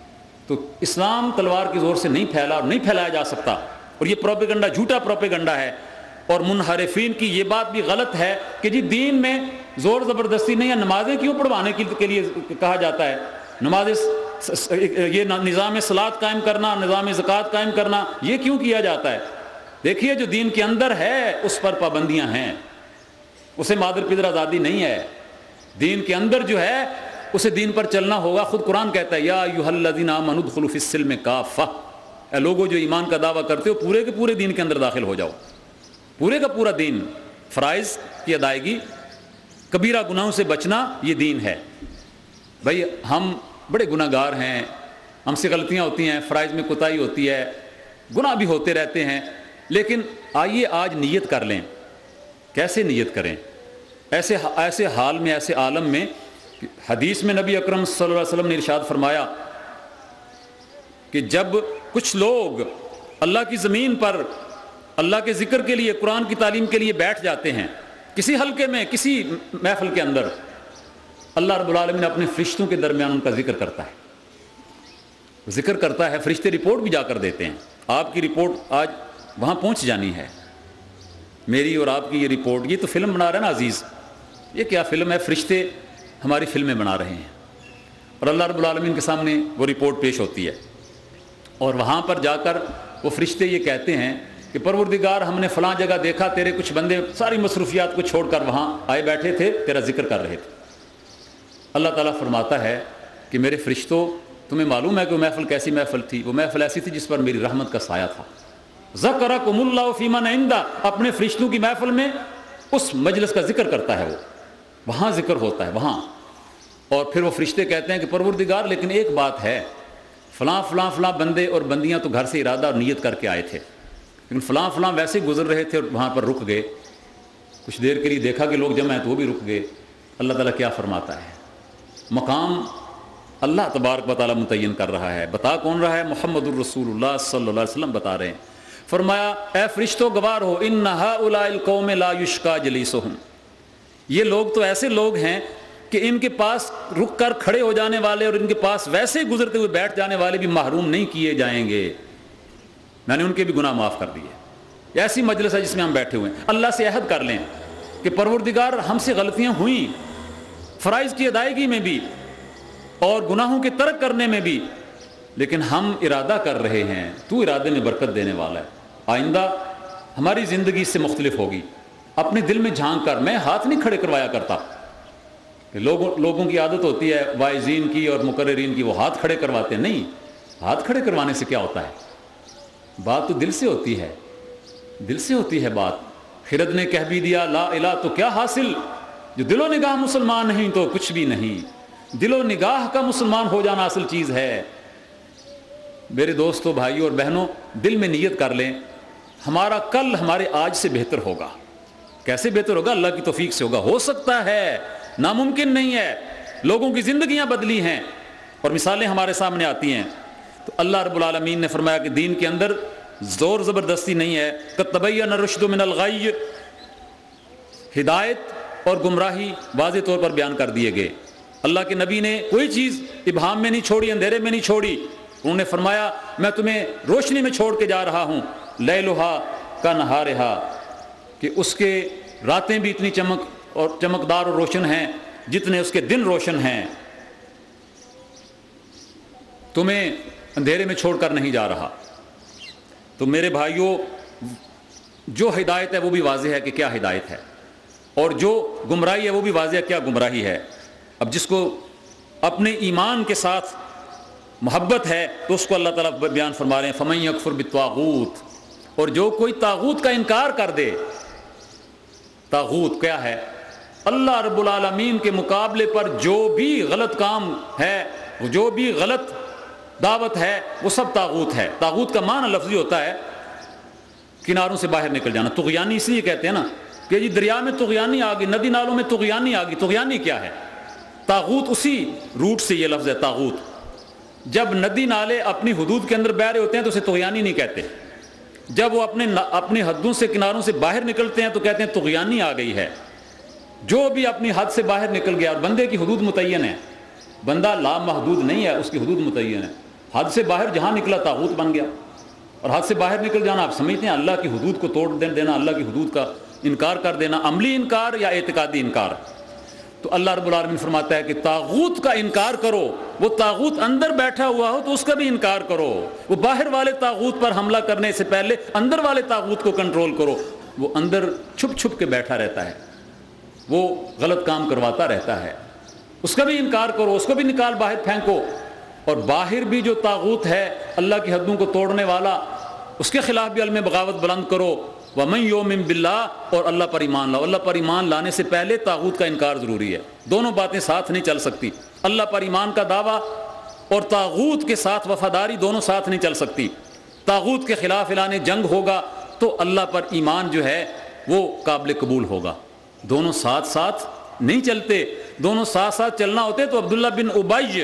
تو اسلام تلوار کے زور سے نہیں پھیلا اور نہیں پھیلایا جا سکتا. اور یہ پروپیگنڈا جھوٹا پروپیگنڈا ہے. اور منحرفین کی یہ بات بھی غلط ہے کہ جی دین میں زور زبردستی نہیں ہے. نمازیں کیوں پڑھوانے کے لیے کہا جاتا ہے؟ نمازیں, یہ نظام صلاۃ قائم کرنا, نظام زکوٰۃ قائم کرنا, یہ کیوں کیا جاتا ہے؟ دیکھیے جو دین کے اندر ہے اس پر پابندیاں ہیں, اسے مادر پدر آزادی نہیں ہے. دین کے اندر جو ہے اسے دین پر چلنا ہوگا. خود قرآن کہتا ہے یا ایھا الذین آمنوا ادخلوا فی السلم کافہ, اے لوگوں جو ایمان کا دعویٰ کرتے ہو پورے کے پورے دین کے اندر داخل ہو جاؤ. پورے کا پورا دین, فرائض کی ادائیگی, کبیرہ گناہوں سے بچنا, یہ دین ہے. بھائی ہم بڑے گناہ گار ہیں, ہم سے غلطیاں ہوتی ہیں, فرائض میں کوتاہی ہوتی ہے, گناہ بھی ہوتے رہتے ہیں, لیکن آئیے آج نیت کر لیں. کیسے نیت کریں؟ ایسے حال میں, ایسے عالم میں, حدیث میں نبی اکرم صلی اللہ علیہ وسلم نے ارشاد فرمایا کہ جب کچھ لوگ اللہ کی زمین پر اللہ کے ذکر کے لیے, قرآن کی تعلیم کے لیے بیٹھ جاتے ہیں کسی حلقے میں, کسی محفل کے اندر, اللہ رب العالمین اپنے فرشتوں کے درمیان ان کا ذکر کرتا ہے. ذکر کرتا ہے, فرشتے رپورٹ بھی جا کر دیتے ہیں. آپ کی رپورٹ آج وہاں پہنچ جانی ہے، میری اور آپ کی یہ رپورٹ. یہ تو فلم بنا رہے ہیں نا عزیز، یہ کیا فلم ہے؟ فرشتے ہماری فلمیں بنا رہے ہیں اور اللہ رب العالمین کے سامنے وہ رپورٹ پیش ہوتی ہے، اور وہاں پر جا کر وہ فرشتے یہ کہتے ہیں کہ پروردگار ہم نے فلاں جگہ دیکھا تیرے کچھ بندے ساری مصروفیات کو چھوڑ کر وہاں آئے بیٹھے تھے، تیرا ذکر کر رہے تھے. اللہ تعالیٰ فرماتا ہے کہ میرے فرشتوں تمہیں معلوم ہے کہ وہ محفل کیسی محفل تھی؟ وہ محفل ایسی تھی جس پر میری رحمت کا سایہ تھا. ذکرکم اللہ فی من عنده، اپنے فرشتوں کی محفل میں اس مجلس کا ذکر کرتا ہے، وہ وہاں ذکر ہوتا ہے وہاں. اور پھر وہ فرشتے کہتے ہیں کہ پروردگار لیکن ایک بات ہے، فلاں فلاں فلاں بندے اور بندیاں تو گھر سے ارادہ اور نیت کر کے آئے تھے، لیکن فلاں فلاں ویسے گزر رہے تھے اور وہاں پر رک گئے، کچھ دیر کے لیے دیکھا کہ لوگ جمع ہیں تو وہ بھی رک گئے. اللہ تعالیٰ کیا فرماتا ہے؟ مقام اللہ تبارک و تعالیٰ متعین کر رہا ہے. بتا کون رہا ہے؟ محمد الرسول اللہ صلی اللہ علیہ وسلم بتا رہے ہیں. فرمایا اے فرشتوں گوار ہو، ان ہؤلاء القوم لا یشقى جلیسہم، یہ لوگ تو ایسے لوگ ہیں کہ ان کے پاس رک کر کھڑے ہو جانے والے اور ان کے پاس ویسے گزرتے ہوئے بیٹھ جانے والے بھی محروم نہیں کیے جائیں گے، میں نے ان کے بھی گناہ معاف کر دیے. ایسی مجلس ہے جس میں ہم بیٹھے ہوئے ہیں. اللہ سے عہد کر لیں کہ پروردگار ہم سے غلطیاں ہوئیں، فرائض کی ادائیگی میں بھی اور گناہوں کے ترک کرنے میں بھی، لیکن ہم ارادہ کر رہے ہیں، تو ارادے میں برکت دینے والا ہے، آئندہ ہماری زندگی اس سے مختلف ہوگی. اپنے دل میں جھانک کر، میں ہاتھ نہیں کھڑے کروایا کرتا کہ لوگوں کی عادت ہوتی ہے واعظین کی اور مقررین کی، وہ ہاتھ کھڑے کرواتے ہیں. نہیں، ہاتھ کھڑے کروانے سے کیا ہوتا ہے؟ بات تو دل سے ہوتی ہے، دل سے ہوتی ہے بات. خرد نے کہہ بھی دیا لا الہ تو کیا حاصل، جو دل و نگاہ مسلمان نہیں تو کچھ بھی نہیں. دل و نگاہ کا مسلمان ہو جانا اصل چیز ہے. میرے دوستوں، بھائیوں اور بہنوں، دل میں نیت کر لیں ہمارا کل ہمارے آج سے بہتر ہوگا. کیسے بہتر ہوگا؟ اللہ کی توفیق سے ہوگا. ہو سکتا ہے، ناممکن نہیں ہے. لوگوں کی زندگیاں بدلی ہیں اور مثالیں ہمارے سامنے آتی ہیں. تو اللہ رب العالمین نے فرمایا کہ دین کے اندر زور زبردستی نہیں ہے. قد تبین الرشد من الغی، ہدایت اور گمراہی واضح طور پر بیان کر دیے گئے. اللہ کے نبی نے کوئی چیز ابہام میں نہیں چھوڑی، اندھیرے میں نہیں چھوڑی. انہوں نے فرمایا میں تمہیں روشنی میں چھوڑ کے جا رہا ہوں، لیلھا کنہارھا، کہ اس کے راتیں بھی اتنی چمکدار اور روشن ہیں جتنے اس کے دن روشن ہیں. تمہیں اندھیرے میں چھوڑ کر نہیں جا رہا. تو میرے بھائیوں، جو ہدایت ہے وہ بھی واضح ہے کہ کیا ہدایت ہے، اور جو گمراہی ہے وہ بھی واضح ہے کیا گمراہی ہے. اب جس کو اپنے ایمان کے ساتھ محبت ہے تو اس کو اللہ تعالیٰ بیان فرما رہے ہیں فَمَن يَكْفُرْ بِالطَّاغُوتِ، اور جو کوئی طاغوت کا انکار کر دے. طاغوت کیا ہے؟ اللہ رب العالمین کے مقابلے پر جو بھی غلط کام ہے، جو بھی غلط دعوت ہے، وہ سب طاغوت ہے. طاغوت کا معنی لفظی ہوتا ہے کناروں سے باہر نکل جانا. طغیانی اس لیے کہتے ہیں نا کہ جی دریا میں طغیانی آ گئی، ندی نالوں میں طغیانی آ گئی. طغیانی کیا ہے؟ طاغوت اسی روٹ سے یہ لفظ ہے طاغوت. جب ندی نالے اپنی حدود کے اندر بہ رہے ہوتے ہیں تو اسے طغیانی نہیں کہتے. جب وہ اپنی حدوں سے کناروں سے باہر نکلتے ہیں تو کہتے ہیں طغیانی آ گئی ہے. جو بھی اپنی حد سے باہر نکل گیا، اور بندے کی حدود متعین ہے، بندہ لامحدود نہیں ہے، اس کی حدود متعین ہے. حد سے باہر جہاں نکلا طاغوت بن گیا. اور حد سے باہر نکل جانا آپ سمجھتے ہیں اللہ کی حدود کو توڑ دینا، اللہ کی حدود کا انکار کر دینا، عملی انکار یا اعتقادی انکار. تو اللہ رب العالمین فرماتا ہے کہ طاغوت کا انکار کرو. وہ طاغوت اندر بیٹھا ہوا ہو تو اس کا بھی انکار کرو. وہ باہر والے طاغوت پر حملہ کرنے سے پہلے اندر والے طاغوت کو کنٹرول کرو. وہ اندر چھپ چھپ کے بیٹھا رہتا ہے، وہ غلط کام کرواتا رہتا ہے، اس کا بھی انکار کرو، اس کو بھی نکال باہر پھینکو. اور باہر بھی جو طاغوت ہے اللہ کی حدوں کو توڑنے والا، اس کے خلاف بھی علم بغاوت بلند کرو. وَمَن يُؤْمِن بِاللَّهِ، اور اللہ پر ایمان لاؤ. اللہ پر ایمان لانے سے پہلے طاغوت کا انکار ضروری ہے. دونوں باتیں ساتھ نہیں چل سکتی. اللہ پر ایمان کا دعویٰ اور طاغوت کے ساتھ وفاداری دونوں ساتھ نہیں چل سکتی. طاغوت کے خلاف اعلان جنگ ہوگا تو اللہ پر ایمان جو ہے وہ قابل قبول ہوگا. دونوں ساتھ ساتھ نہیں چلتے. دونوں ساتھ ساتھ چلنا ہوتے تو عبداللہ بن ابی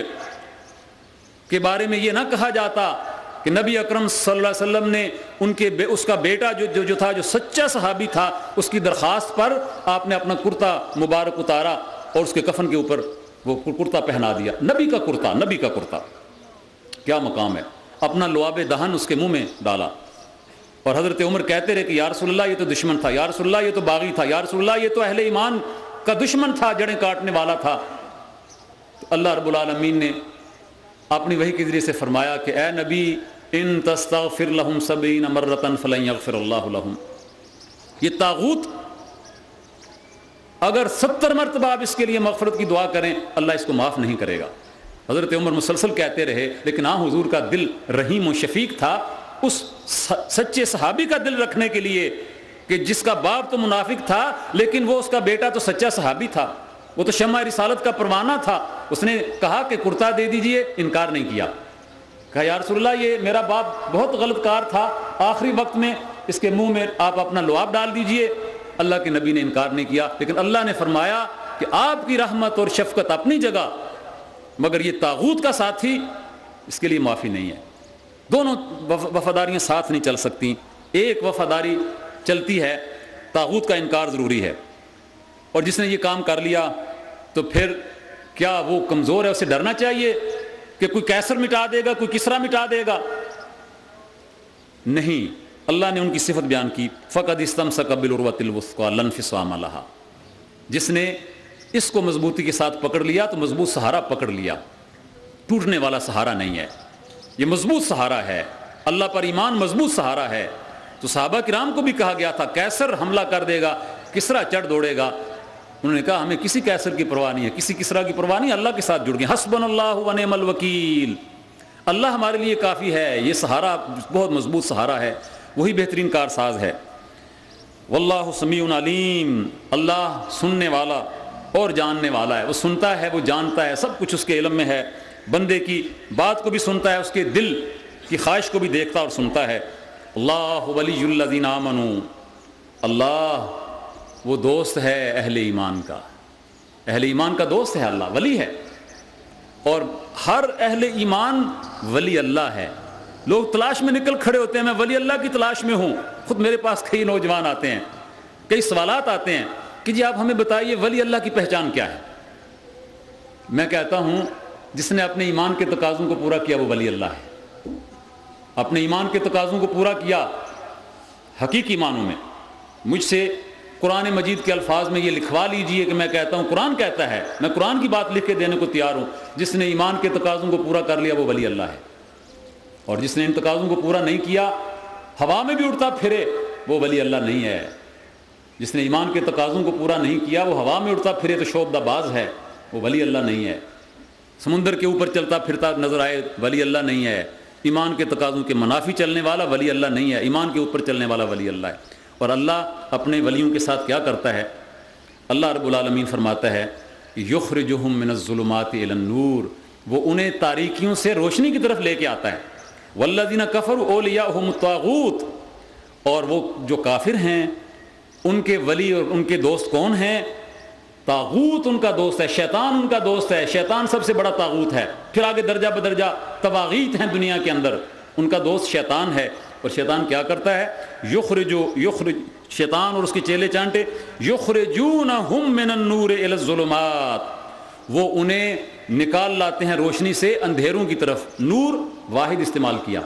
کے بارے میں یہ نہ کہا جاتا کہ نبی اکرم صلی اللہ علیہ وسلم نے اس کا بیٹا جو تھا، جو سچا صحابی تھا، اس کی درخواست پر آپ نے اپنا کرتا مبارک اتارا اور اس کے کفن کے اوپر وہ کرتا پہنا دیا. نبی کا کرتا کیا مقام ہے. اپنا لعاب دہن اس کے منہ میں ڈالا، اور حضرت عمر کہتے رہے کہ یا رسول اللہ یہ تو دشمن تھا، یا رسول اللہ یہ تو باغی تھا، یا رسول اللہ یہ تو اہل ایمان کا دشمن تھا، جڑیں کاٹنے والا تھا۔ تو اللہ رب العالمین نے اپنی وحی کے ذریعے سے فرمایا کہ اے نبی ان تستغفر لهم 70 مرۃ فلن یغفر اللہ لهم، یہ طاغوت اگر 70 مرتبہ آپ اس کے لیے مغفرت کی دعا کریں اللہ اس کو معاف نہیں کرے گا۔ حضرت عمر مسلسل کہتے رہے، لیکن ہاں حضور کا دل رحیم و شفیق تھا اس سچے صحابی کا دل رکھنے کے لیے کہ جس کا باپ تو منافق تھا لیکن وہ اس کا بیٹا تو سچا صحابی تھا، وہ تو شمع رسالت کا پروانہ تھا۔ اس نے کہا کہ کرتا دے دیجئے، انکار نہیں کیا، کہا یا رسول اللہ یہ میرا باپ بہت غلط کار تھا، آخری وقت میں اس کے منہ میں آپ اپنا لعاب ڈال دیجئے۔ اللہ کے نبی نے انکار نہیں کیا، لیکن اللہ نے فرمایا کہ آپ کی رحمت اور شفقت اپنی جگہ، مگر یہ طاغوت کا ساتھی اس کے لیے معافی نہیں ہے۔ دونوں وفاداریاں ساتھ نہیں چل سکتی، ایک وفاداری چلتی ہے، طاغوت کا انکار ضروری ہے۔ اور جس نے یہ کام کر لیا تو پھر کیا وہ کمزور ہے، اسے ڈرنا چاہیے کہ کوئی کیسر مٹا دے گا، کوئی کسرا مٹا دے گا؟ نہیں، اللہ نے ان کی صفت بیان کی، فقد استمسک بالعروۃ الوثقی لا انفصام لہا، جس نے اس کو مضبوطی کے ساتھ پکڑ لیا تو مضبوط سہارا پکڑ لیا، ٹوٹنے والا سہارا نہیں ہے، یہ مضبوط سہارا ہے، اللہ پر ایمان مضبوط سہارا ہے۔ تو صحابہ کرام کو بھی کہا گیا تھا کیسر حملہ کر دے گا، کسرا چڑھ دوڑے گا، انہوں نے کہا ہمیں کسی کیسر کی پرواہ نہیں ہے، کسی کسرا کی پرواہ نہیں، اللہ کے ساتھ جڑ گئے، حسبنا اللہ ونعم الوکیل، اللہ ہمارے لیے کافی ہے، یہ سہارا بہت مضبوط سہارا ہے، وہی بہترین کارساز ہے۔ واللہ سمیع علیم، اللہ سننے والا اور جاننے والا ہے، وہ سنتا ہے، وہ جانتا ہے، سب کچھ اس کے علم میں ہے، بندے کی بات کو بھی سنتا ہے، اس کے دل کی خواہش کو بھی دیکھتا اور سنتا ہے۔ اللہ ولی الذین آمنوا، اللہ وہ دوست ہے اہل ایمان کا، اہل ایمان کا دوست ہے اللہ، ولی ہے، اور ہر اہل ایمان ولی اللہ ہے۔ لوگ تلاش میں نکل کھڑے ہوتے ہیں میں ولی اللہ کی تلاش میں ہوں، خود میرے پاس کئی نوجوان آتے ہیں، کئی سوالات آتے ہیں کہ جی آپ ہمیں بتائیے ولی اللہ کی پہچان کیا ہے؟ میں کہتا ہوں جس نے اپنے ایمان کے تقاضوں کو پورا کیا وہ ولی اللہ ہے، اپنے ایمان کے تقاضوں کو پورا کیا حقیقی معنوں میں۔ مجھ سے قرآن مجید کے الفاظ میں یہ لکھوا لیجئے کہ میں کہتا ہوں قرآن کہتا ہے، میں قرآن کی بات لکھ کے دینے کو تیار ہوں، جس نے ایمان کے تقاضوں کو پورا کر لیا وہ ولی اللہ ہے، اور جس نے ان تقاضوں کو پورا نہیں کیا ہوا میں بھی اڑتا پھرے وہ ولی اللہ نہیں ہے۔ جس نے ایمان کے تقاضوں کو پورا نہیں کیا وہ ہوا میں اڑتا پھرے تو شعبدہ باز ہے، وہ ولی اللہ نہیں ہے۔ سمندر کے اوپر چلتا پھرتا نظر آئے ولی اللہ نہیں ہے، ایمان کے تقاضوں کے منافی چلنے والا ولی اللہ نہیں ہے، ایمان کے اوپر چلنے والا ولی اللہ ہے۔ اور اللہ اپنے ولیوں کے ساتھ کیا کرتا ہے؟ اللہ رب العالمین فرماتا ہے یخرجہم من الظلمات الی النور، وہ انہیں تاریکیوں سے روشنی کی طرف لے کے آتا ہے۔ والذین کفروا اولیاءہم الطاغوت، اور وہ جو کافر ہیں ان کے ولی اور ان کے دوست کون ہیں؟ طاغوت ان کا دوست ہے، شیطان ان کا دوست ہے، شیطان سب سے بڑا طاغوت ہے، پھر آگے درجہ بدرجہ طواغیت ہیں دنیا کے اندر، ان کا دوست شیطان ہے۔ اور شیطان کیا کرتا ہے؟ یخرج شیطان اور اس کے چیلے چانٹے یخرجونہم من النور الی الظلمات، وہ انہیں نکال لاتے ہیں روشنی سے اندھیروں کی طرف۔ نور واحد استعمال کیا،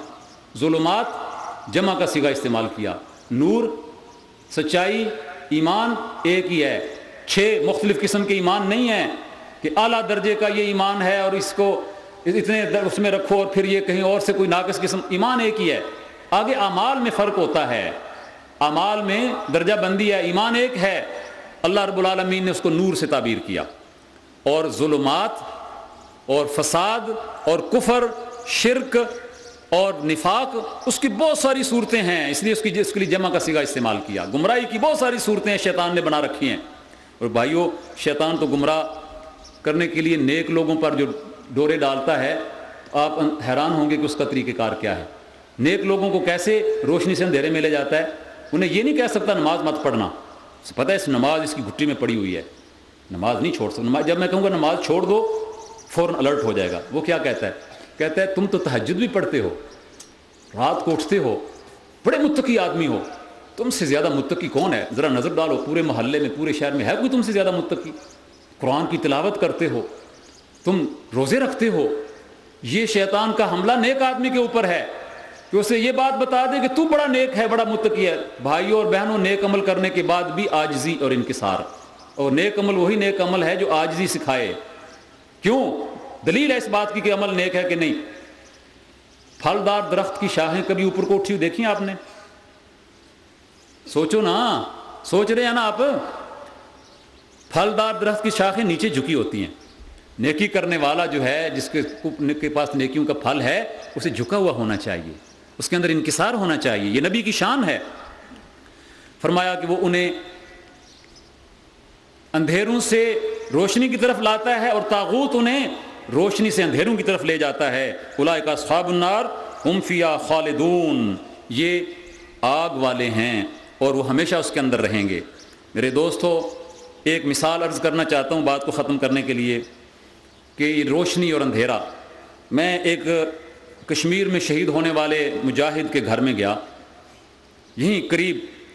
ظلمات جمع کا صیغہ استعمال کیا۔ نور سچائی ایمان ایک ہی ہے، 6 مختلف قسم کے ایمان نہیں ہیں کہ اعلیٰ درجے کا یہ ایمان ہے اور اس کو اتنے اس میں رکھو اور پھر یہ کہیں اور سے کوئی ناقص قسم، ایمان ایک ہی ہے۔ آگے اعمال میں فرق ہوتا ہے، اعمال میں درجہ بندی ہے، ایمان ایک ہے۔ اللہ رب العالمین نے اس کو نور سے تعبیر کیا، اور ظلمات اور فساد اور کفر، شرک اور نفاق، اس کی بہت ساری صورتیں ہیں، اس لیے اس کے لیے جمع کا صیغہ استعمال کیا۔ گمراہی کی بہت ساری صورتیں شیطان نے بنا رکھی ہیں، اور بھائیو شیطان تو گمراہ کرنے کے لیے نیک لوگوں پر جو ڈورے ڈالتا ہے آپ حیران ہوں گے کہ اس کا طریقہ کار کیا ہے۔ نیک لوگوں کو کیسے روشنی سے اندھیرے میں لے جاتا ہے؟ انہیں یہ نہیں کہہ سکتا نماز مت پڑھنا، پتہ ہے اس نماز اس کی گھٹی میں پڑی ہوئی ہے، نماز نہیں چھوڑ سکتا۔ جب میں کہوں گا نماز چھوڑ دو فوراً الرٹ ہو جائے گا۔ وہ کیا کہتا ہے؟ کہتا ہے تم تو تہجد بھی پڑھتے ہو، رات کو اٹھتے ہو، بڑے متقی آدمی ہو، تم سے زیادہ متقی کون ہے؟ ذرا نظر ڈالو پورے محلے میں، پورے شہر میں ہے کوئی تم سے زیادہ متقی؟ قرآن کی تلاوت کرتے ہو، تم روزے رکھتے ہو، یہ شیطان کا حملہ نیک آدمی کے اوپر ہے کہ اسے یہ بات بتا دے کہ تو بڑا نیک ہے، بڑا متقی ہے۔ بھائیوں اور بہنوں، نیک عمل کرنے کے بعد بھی عاجزی اور انکسار، اور نیک عمل وہی نیک عمل ہے جو عاجزی سکھائے۔ کیوں؟ دلیل ہے اس بات کی کہ عمل نیک ہے کہ نہیں۔ پھلدار درخت کی شاخیں کبھی اوپر کو اٹھی ہوئی دیکھی آپ نے؟ سوچو نا، سوچ رہے ہیں نا آپ؟ پھلدار درخت کی شاخیں نیچے جھکی ہوتی ہیں۔ نیکی کرنے والا جو ہے، جس کے پاس نیکیوں کا پھل ہے، اسے جھکا ہوا ہونا چاہیے، اس کے اندر انکسار ہونا چاہیے۔ یہ نبی کی شان ہے۔ فرمایا کہ وہ انہیں اندھیروں سے روشنی کی طرف لاتا ہے اور طاغوت انہیں روشنی سے اندھیروں کی طرف لے جاتا ہے۔ اولئک اصحاب النار ہم فیہا خالدون، یہ آگ والے ہیں اور وہ ہمیشہ اس کے اندر رہیں گے۔ میرے دوستو، ایک مثال عرض کرنا چاہتا ہوں بات کو ختم کرنے کے لیے کہ یہ روشنی اور اندھیرا۔ میں ایک کشمیر میں شہید ہونے والے مجاہد کے گھر میں گیا، یہیں قریب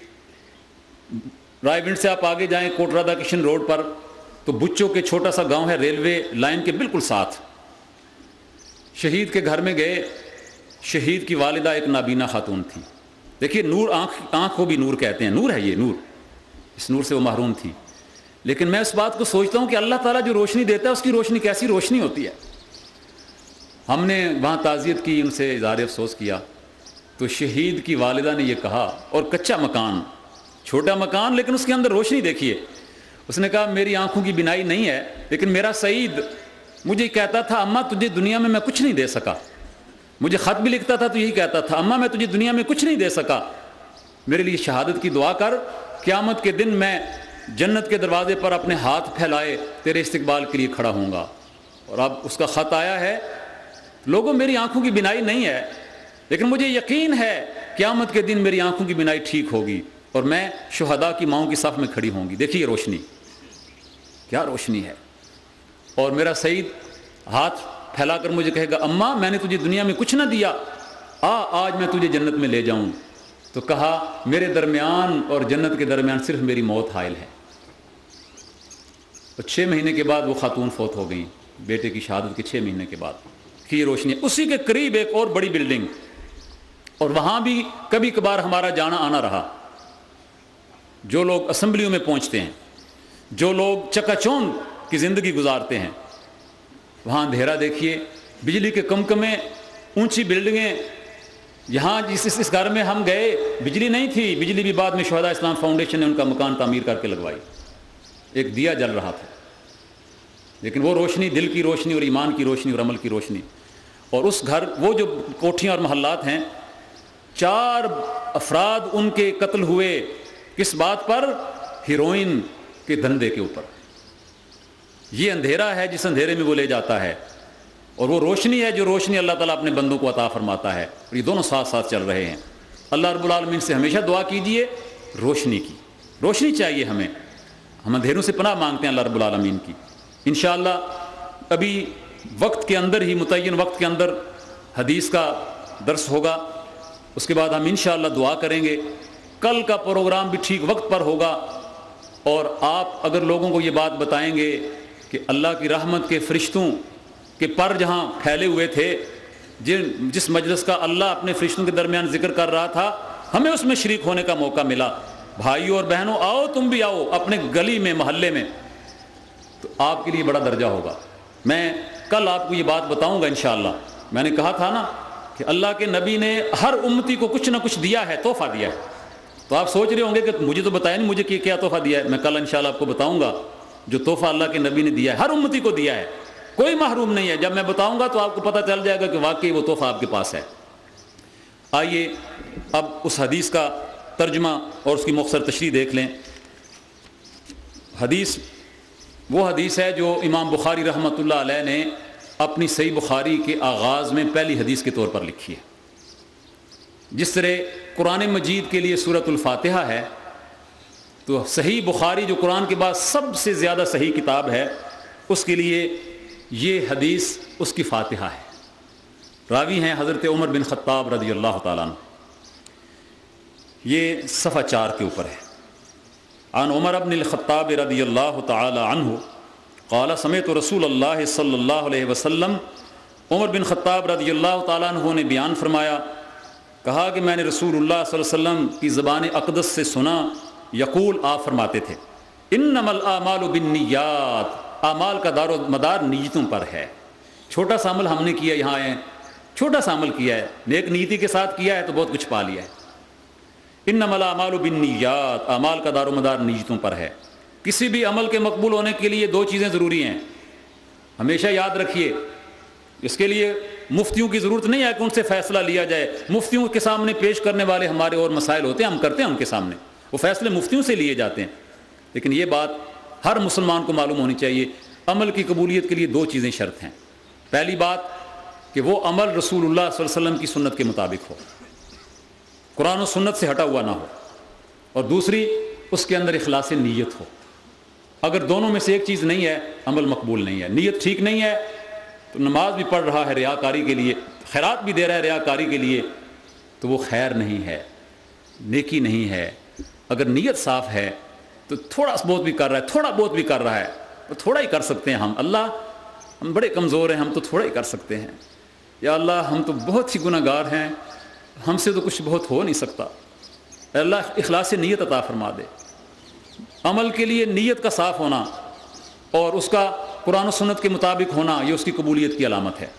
رائے ونڈ سے آپ آگے جائیں کوٹ رادھا کرشن روڈ پر تو بچوں کے چھوٹا سا گاؤں ہے، ریلوے لائن کے بالکل ساتھ۔ شہید کے گھر میں گئے، شہید کی والدہ ایک نابینا خاتون تھی۔ دیکھیے نور، آنکھ کو بھی نور کہتے ہیں، نور ہے یہ نور، اس نور سے وہ محروم تھی۔ لیکن میں اس بات کو سوچتا ہوں کہ اللہ تعالیٰ جو روشنی دیتا ہے اس کی روشنی کیسی روشنی ہوتی ہے۔ ہم نے وہاں تعزیت کی، ان سے اظہار افسوس کیا، تو شہید کی والدہ نے یہ کہا، اور کچا مکان، چھوٹا مکان لیکن اس کے اندر روشنی دیکھیے۔ اس نے کہا میری آنکھوں کی بینائی نہیں ہے لیکن میرا سعید مجھے کہتا تھا اماں تجھے دنیا میں کچھ نہیں دے سکا، مجھے خط بھی لکھتا تھا تو یہی کہتا تھا اماں میں تجھے دنیا میں کچھ نہیں دے سکا، میرے لیے شہادت کی دعا کر، قیامت کے دن میں جنت کے دروازے پر اپنے ہاتھ پھیلائے تیرے استقبال کے لیے کھڑا ہوں گا۔ اور اب اس کا خط آیا ہے، لوگوں میری آنکھوں کی بینائی نہیں ہے لیکن مجھے یقین ہے قیامت کے دن میری آنکھوں کی بینائی ٹھیک ہوگی اور میں شہداء کی ماؤں کی صف میں کھڑی ہوں گی۔ دیکھیے روشنی، کیا روشنی ہے۔ اور میرا سعید ہاتھ پھیلا کر مجھے کہے گا اماں میں نے تجھے دنیا میں کچھ نہ دیا، آج میں تجھے جنت میں لے جاؤں۔ تو کہا میرے درمیان اور جنت کے درمیان صرف میری موت حائل ہے۔ اور 6 مہینے کے بعد وہ خاتون فوت ہو گئیں، بیٹے کی شہادت کے 6 مہینے کے بعد کی یہ روشنی۔ اسی کے قریب ایک اور بڑی بلڈنگ، اور وہاں بھی کبھی کبھار ہمارا جانا آنا رہا۔ جو لوگ اسمبلیوں میں پہنچتے ہیں، جو لوگ چکا چوند کی زندگی گزارتے ہیں، وہاں اندھیرا دیکھیے، بجلی کے کمکمے، اونچی بلڈنگیں۔ یہاں اس گھر میں ہم گئے بجلی نہیں تھی، بجلی بھی بعد میں شہداء اسلام فاؤنڈیشن نے ان کا مکان تعمیر کر کے لگوائی، ایک دیا جل رہا تھا، لیکن وہ روشنی دل کی روشنی اور ایمان کی روشنی اور عمل کی روشنی۔ اور اس گھر، وہ جو کوٹھیاں اور محلات ہیں، 4 افراد ان کے قتل ہوئے، کس بات پر؟ ہیروئن کے دھندے کے اوپر۔ یہ اندھیرا ہے جس اندھیرے میں وہ لے جاتا ہے، اور وہ روشنی ہے جو روشنی اللہ تعالیٰ اپنے بندوں کو عطا فرماتا ہے، اور یہ دونوں ساتھ ساتھ چل رہے ہیں۔ اللہ رب العالمین سے ہمیشہ دعا کیجئے روشنی کی، روشنی چاہیے ہمیں، ہم اندھیروں سے پناہ مانگتے ہیں اللہ رب العالمین کی۔ انشاءاللہ ابھی وقت کے اندر ہی، متعین وقت کے اندر حدیث کا درس ہوگا، اس کے بعد ہم انشاءاللہ دعا کریں گے۔ کل کا پروگرام بھی ٹھیک وقت پر ہوگا، اور آپ اگر لوگوں کو یہ بات بتائیں گے کہ اللہ کی رحمت کے فرشتوں کے پر جہاں پھیلے ہوئے تھے، جس مجلس کا اللہ اپنے فرشتوں کے درمیان ذکر کر رہا تھا، ہمیں اس میں شریک ہونے کا موقع ملا۔ بھائیوں اور بہنوں آؤ، تم بھی آؤ اپنے گلی میں، محلے میں، تو آپ کے لیے بڑا درجہ ہوگا۔ میں کل آپ کو یہ بات بتاؤں گا انشاءاللہ۔ میں نے کہا تھا نا کہ اللہ کے نبی نے ہر امتی کو کچھ نہ کچھ دیا ہے، تحفہ دیا ہے۔ تو آپ سوچ رہے ہوں گے کہ مجھے تو بتایا نہیں، مجھے کیا تحفہ دیا ہے۔ میں کل انشاءاللہ آپ کو بتاؤں گا جو تحفہ اللہ کے نبی نے دیا ہے، ہر امتی کو دیا ہے، کوئی محروم نہیں ہے۔ جب میں بتاؤں گا تو آپ کو پتہ چل جائے گا کہ واقعی وہ تحفہ آپ کے پاس ہے۔ آئیے اب اس حدیث کا ترجمہ اور اس کی مختصر تشریح دیکھ لیں۔ حدیث وہ حدیث ہے جو امام بخاری رحمۃ اللہ علیہ نے اپنی صحیح بخاری کے آغاز میں پہلی حدیث کے طور پر لکھی ہے۔ جس طرح قرآن مجید کے لیے سورۃ الفاتحہ ہے، تو صحیح بخاری جو قرآن کے بعد سب سے زیادہ صحیح کتاب ہے، اس کے لیے یہ حدیث اس کی فاتحہ ہے۔ راوی ہیں حضرت عمر بن خطاب رضی اللہ تعالیٰ عنہ۔ یہ صفحہ 4 کے اوپر ہے۔ عن عمر بن الخطاب رضی اللہ تعالی عنہ قال سمعت رسول اللہ صلی اللہ علیہ وسلم عمر بن خطاب رضی اللہ تعالیٰ عنہ نے بیان فرمایا، کہا کہ میں نے رسول اللہ صلی اللہ علیہ وسلم کی زبان اقدس سے سنا، یقول، آپ فرماتے تھے، انما الاعمال بالنیات، اعمال کا دار و مدار نیتوں پر ہے۔ چھوٹا سا عمل ہم نے کیا، یہاں آئے ہیں، چھوٹا سا عمل کیا ہے، نیک نیتی کے ساتھ کیا ہے تو بہت کچھ پا لیا ہے۔ انما الاعمال بالنیات، اعمال کا دار و مدار نیتوں پر ہے۔ کسی بھی عمل کے مقبول ہونے کے لیے دو چیزیں ضروری ہیں، ہمیشہ یاد رکھیے۔ اس کے لیے مفتیوں کی ضرورت نہیں ہے کہ ان سے فیصلہ لیا جائے، مفتیوں کے سامنے پیش کرنے والے ہمارے اور مسائل ہوتے ہیں، ہم کرتے ہیں ان کے سامنے، وہ فیصلے مفتیوں سے لیے جاتے ہیں۔ لیکن یہ بات ہر مسلمان کو معلوم ہونی چاہیے، عمل کی قبولیت کے لیے دو چیزیں شرط ہیں۔ پہلی بات کہ وہ عمل رسول اللہ صلی اللہ علیہ وسلم کی سنت کے مطابق ہو، قرآن و سنت سے ہٹا ہوا نہ ہو، اور دوسری اس کے اندر اخلاص نیت ہو۔ اگر دونوں میں سے ایک چیز نہیں ہے، عمل مقبول نہیں ہے۔ نیت ٹھیک نہیں ہے تو نماز بھی پڑھ رہا ہے ریاکاری کے لیے، خیرات بھی دے رہا ہے ریاکاری کے لیے، تو وہ خیر نہیں ہے، نیکی نہیں ہے۔ اگر نیت صاف ہے تو تھوڑا بہت بھی کر رہا ہے، تھوڑا بہت بھی کر رہا ہے، اور تھوڑا ہی کر سکتے ہیں ہم بڑے کمزور ہیں، ہم تو تھوڑا ہی کر سکتے ہیں، یا اللہ ہم تو بہت ہی گناہ گار ہیں، ہم سے تو کچھ بہت ہو نہیں سکتا۔ اے اللہ اخلاص نیت عطا فرما دے۔ عمل کے لیے نیت کا صاف ہونا اور اس کا قرآن و سنت کے مطابق ہونا، یہ اس کی قبولیت کی علامت ہے۔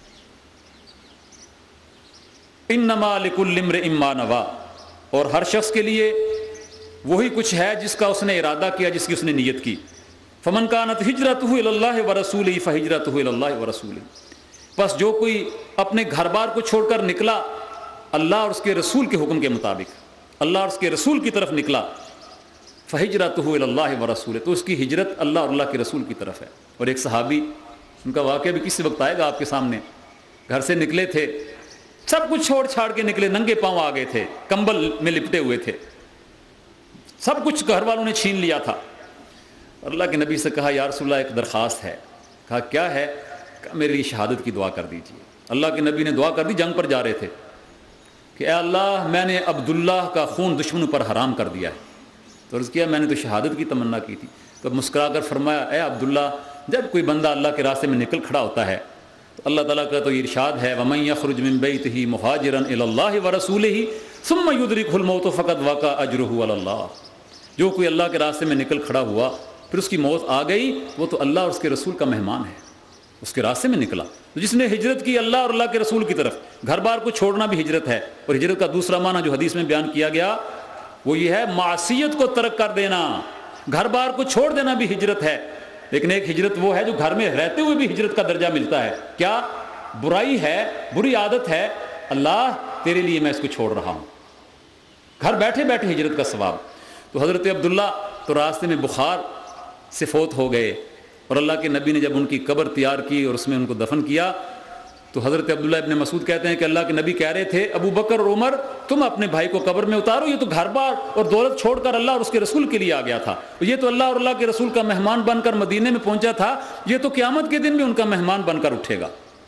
انما لکل امرئ ما نویٰ، اور ہر شخص کے لیے وہی کچھ ہے جس کا اس نے ارادہ کیا، جس کی اس نے نیت کی۔ فمن کانت ہجرتہ الی اللہ ورسولہ فہجرتہ الی اللہ ورسولہ، بس جو کوئی اپنے گھر بار کو چھوڑ کر نکلا اللہ اور اس کے رسول کے حکم کے مطابق، اللہ اور اس کے رسول کی طرف نکلا، فہجرتہ الی اللہ ورسولہ، تو اس کی ہجرت اللہ اور اللہ کے رسول کی طرف ہے۔ اور ایک صحابی، ان کا واقعہ بھی کسی وقت آئے گا آپ کے سامنے، گھر سے نکلے تھے، سب کچھ چھوڑ چھاڑ کے نکلے، ننگے پاؤں آ گئے تھے، کمبل میں لپٹے ہوئے تھے، سب کچھ گھر والوں نے چھین لیا تھا۔ اللہ کے نبی سے کہا، یا رسول اللہ ایک درخواست ہے۔ کہا کیا ہے؟ کہا میرے لیے شہادت کی دعا کر دیجیے۔ اللہ کے نبی نے دعا کر دی، جنگ پر جا رہے تھے، کہ اے اللہ میں نے عبداللہ کا خون دشمنوں پر حرام کر دیا ہے۔ تو عرض کیا میں نے تو شہادت کی تمنا کی تھی۔ تو مسکرا کر فرمایا، اے عبداللہ، جب کوئی بندہ اللہ کے راستے میں نکل کھڑا ہوتا ہے تو اللہ تعالیٰ کا تو یہ ارشاد ہے، وَمَن يَخْرُجْ مِن بَيْتِهِ مُهَاجِرًا إِلَى اللَّهِ وَرَسُولِهِ ثُمَّ يُدْرِكْهُ الْمَوْتُ فَقَدْ وَقَعَ أَجْرُهُ عَلَى اللَّهِ، جو کوئی اللہ کے راستے میں نکل کھڑا ہوا پھر اس کی موت آ گئی، وہ تو اللہ اور اس کے رسول کا مہمان ہے، اس کے راستے میں نکلا۔ تو جس نے ہجرت کی اللہ اور اللہ کے رسول کی طرف، گھر بار کو چھوڑنا بھی ہجرت ہے، اور ہجرت کا دوسرا معنی جو حدیث میں بیان کیا گیا وہ یہ ہے معصیت کو ترک کر دینا، گھر بار کو چھوڑ دینا بھی ہجرت ہے۔ لیکن ایک ہجرت وہ ہے جو گھر میں رہتے ہوئے بھی ہجرت کا درجہ ملتا ہے، کیا برائی ہے، بری عادت ہے، اللہ تیرے لیے میں اس کو چھوڑ رہا ہوں، گھر بیٹھے بیٹھے ہجرت کا ثواب۔ تو حضرت عبداللہ تو راستے میں بخار سے فوت ہو گئے، اور اللہ کے نبی نے جب ان کی قبر تیار کی اور اس میں ان کو دفن کیا تو حضرت عبداللہ ابن مسعود کہتے ہیں کہ اللہ کے نبی کہہ رہے تھے، ابو بکر اور عمر تم اپنے بھائی کو قبر میں اتارو، یہ تو گھر بار اور دولت چھوڑ کر اللہ اور اس کے رسول کے لیے آ گیا تھا، یہ تو اللہ اور اللہ کے رسول کا مہمان بن کر مدینے میں پہنچا تھا، یہ تو قیامت کے دن بھی ان کا مہمان بن کر اٹھے گا،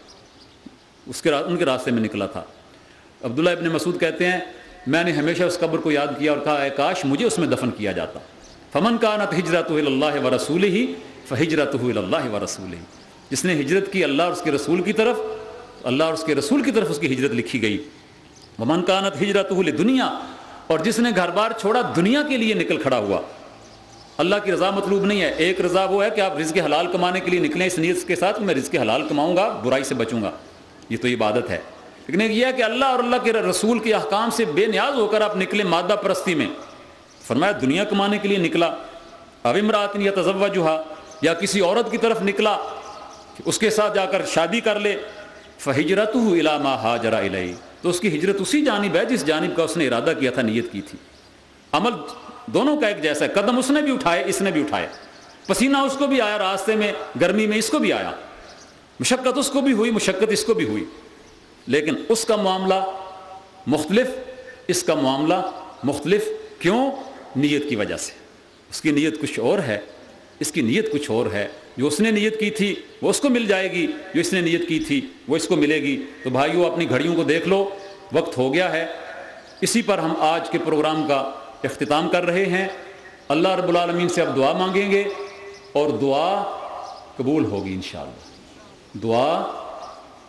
ان کے راستے میں نکلا تھا۔ عبداللہ ابن مسعود کہتے ہیں میں نے ہمیشہ اس قبر کو یاد کیا اور کہا اے کاش مجھے اس میں دفن کیا جاتا۔ فمن کانت ہجرتہ الی اللہ ورسولہ فہجرتہ الی اللہ ورسولہ، جس نے ہجرت کی اللہ اور اس کے رسول کی طرف، اللہ اور اس کے رسول کی طرف اس کی ہجرت لکھی گئی۔ ومن کانت ہجرتہ لدنیا، اور جس نے گھر بار چھوڑا دنیا کے لیے نکل کھڑا ہوا، اللہ کی رضا مطلوب نہیں ہے۔ ایک رضا وہ ہے کہ آپ رزق حلال کمانے کے لیے نکلیں اس نیت کے ساتھ کہ میں رزق حلال کماؤں گا، برائی سے بچوں گا، یہ تو عبادت ہے۔ لیکن ایک یہ ہے کہ اللہ اور اللہ کے رسول کے احکام سے بے نیاز ہو کر آپ نکلے مادہ پرستی میں، فرمایا دنیا کمانے کے لیے نکلا، او امرأۃ یتزوجھا، یا کسی عورت کی طرف نکلا کہ اس کے ساتھ جا کر شادی کر لے، فہجرتہ الی ما ہاجر الیہ، تو اس کی ہجرت اسی جانب ہے جس جانب کا اس نے ارادہ کیا تھا، نیت کی تھی۔ عمل دونوں کا ایک جیسا ہے، قدم اس نے بھی اٹھائے اس نے بھی اٹھائے، پسینہ اس کو بھی آیا راستے میں، گرمی میں اس کو بھی آیا، مشقت اس کو بھی ہوئی، مشقت اس کو بھی ہوئی، لیکن اس کا معاملہ مختلف، اس کا معاملہ مختلف، کیوں؟ نیت کی وجہ سے۔ اس کی نیت کچھ اور ہے، اس کی نیت کچھ اور ہے، جو اس نے نیت کی تھی وہ اس کو مل جائے گی، جو اس نے نیت کی تھی وہ اس کو ملے گی۔ تو بھائیو اپنی گھڑیوں کو دیکھ لو، وقت ہو گیا ہے، اسی پر ہم آج کے پروگرام کا اختتام کر رہے ہیں۔ اللہ رب العالمین سے اب دعا مانگیں گے اور دعا قبول ہوگی انشاءاللہ، دعا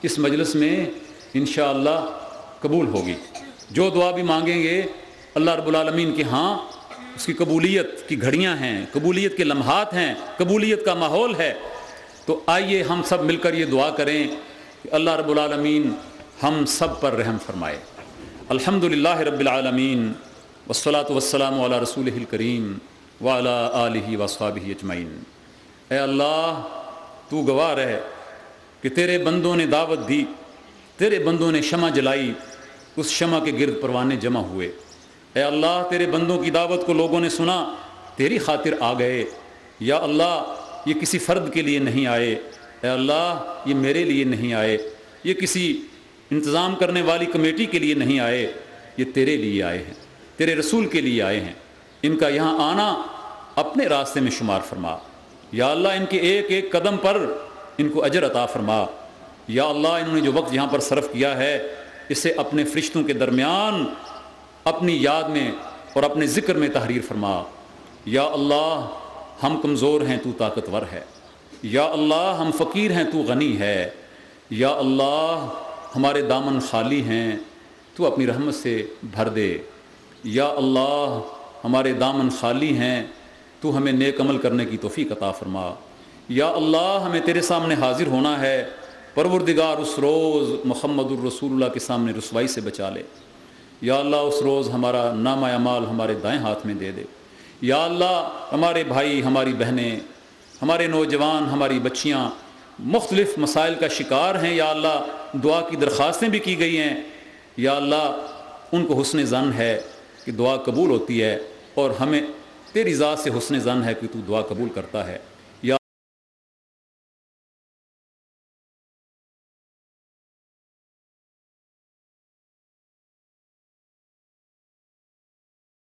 اس مجلس میں انشاءاللہ قبول ہوگی۔ جو دعا بھی مانگیں گے اللہ رب العالمین کے ہاں اس کی قبولیت کی گھڑیاں ہیں، قبولیت کے لمحات ہیں، قبولیت کا ماحول ہے۔ تو آئیے ہم سب مل کر یہ دعا کریں کہ اللہ رب العالمین ہم سب پر رحم فرمائے۔ الحمدللہ رب العالمین والصلاة والسلام علی رسولہ الکریم وعلی آلہ واصحابہ اجمعین۔ اے اللہ تو گواہ رہے کہ تیرے بندوں نے دعوت دی، تیرے بندوں نے شمع جلائی، اس شمع کے گرد پروانے جمع ہوئے۔ اے اللہ تیرے بندوں کی دعوت کو لوگوں نے سنا، تیری خاطر آ گئے۔ یا اللہ یہ کسی فرد کے لیے نہیں آئے، اے اللہ یہ میرے لیے نہیں آئے، یہ کسی انتظام کرنے والی کمیٹی کے لیے نہیں آئے، یہ تیرے لیے آئے ہیں، تیرے رسول کے لیے آئے ہیں۔ ان کا یہاں آنا اپنے راستے میں شمار فرما۔ یا اللہ ان کے ایک ایک قدم پر ان کو اجر عطا فرما۔ یا اللہ انہوں نے جو وقت یہاں پر صرف کیا ہے اسے اپنے فرشتوں کے درمیان اپنی یاد میں اور اپنے ذکر میں تحریر فرما۔ یا اللہ ہم کمزور ہیں تو طاقتور ہے، یا اللہ ہم فقیر ہیں تو غنی ہے، یا اللہ ہمارے دامن خالی ہیں تو اپنی رحمت سے بھر دے، یا اللہ ہمارے دامن خالی ہیں تو ہمیں نیک عمل کرنے کی توفیق عطا فرما۔ یا اللہ ہمیں تیرے سامنے حاضر ہونا ہے، پروردگار اس روز محمد الرسول اللہ کے سامنے رسوائی سے بچا لے۔ یا اللہ اس روز ہمارا نامہ اعمال ہمارے دائیں ہاتھ میں دے دے۔ یا اللہ ہمارے بھائی، ہماری بہنیں، ہمارے نوجوان، ہماری بچیاں مختلف مسائل کا شکار ہیں، یا اللہ دعا کی درخواستیں بھی کی گئی ہیں، یا اللہ ان کو حسن ظن ہے کہ دعا قبول ہوتی ہے، اور ہمیں تیری ذات سے حسن ظن ہے کہ تو دعا قبول کرتا ہے۔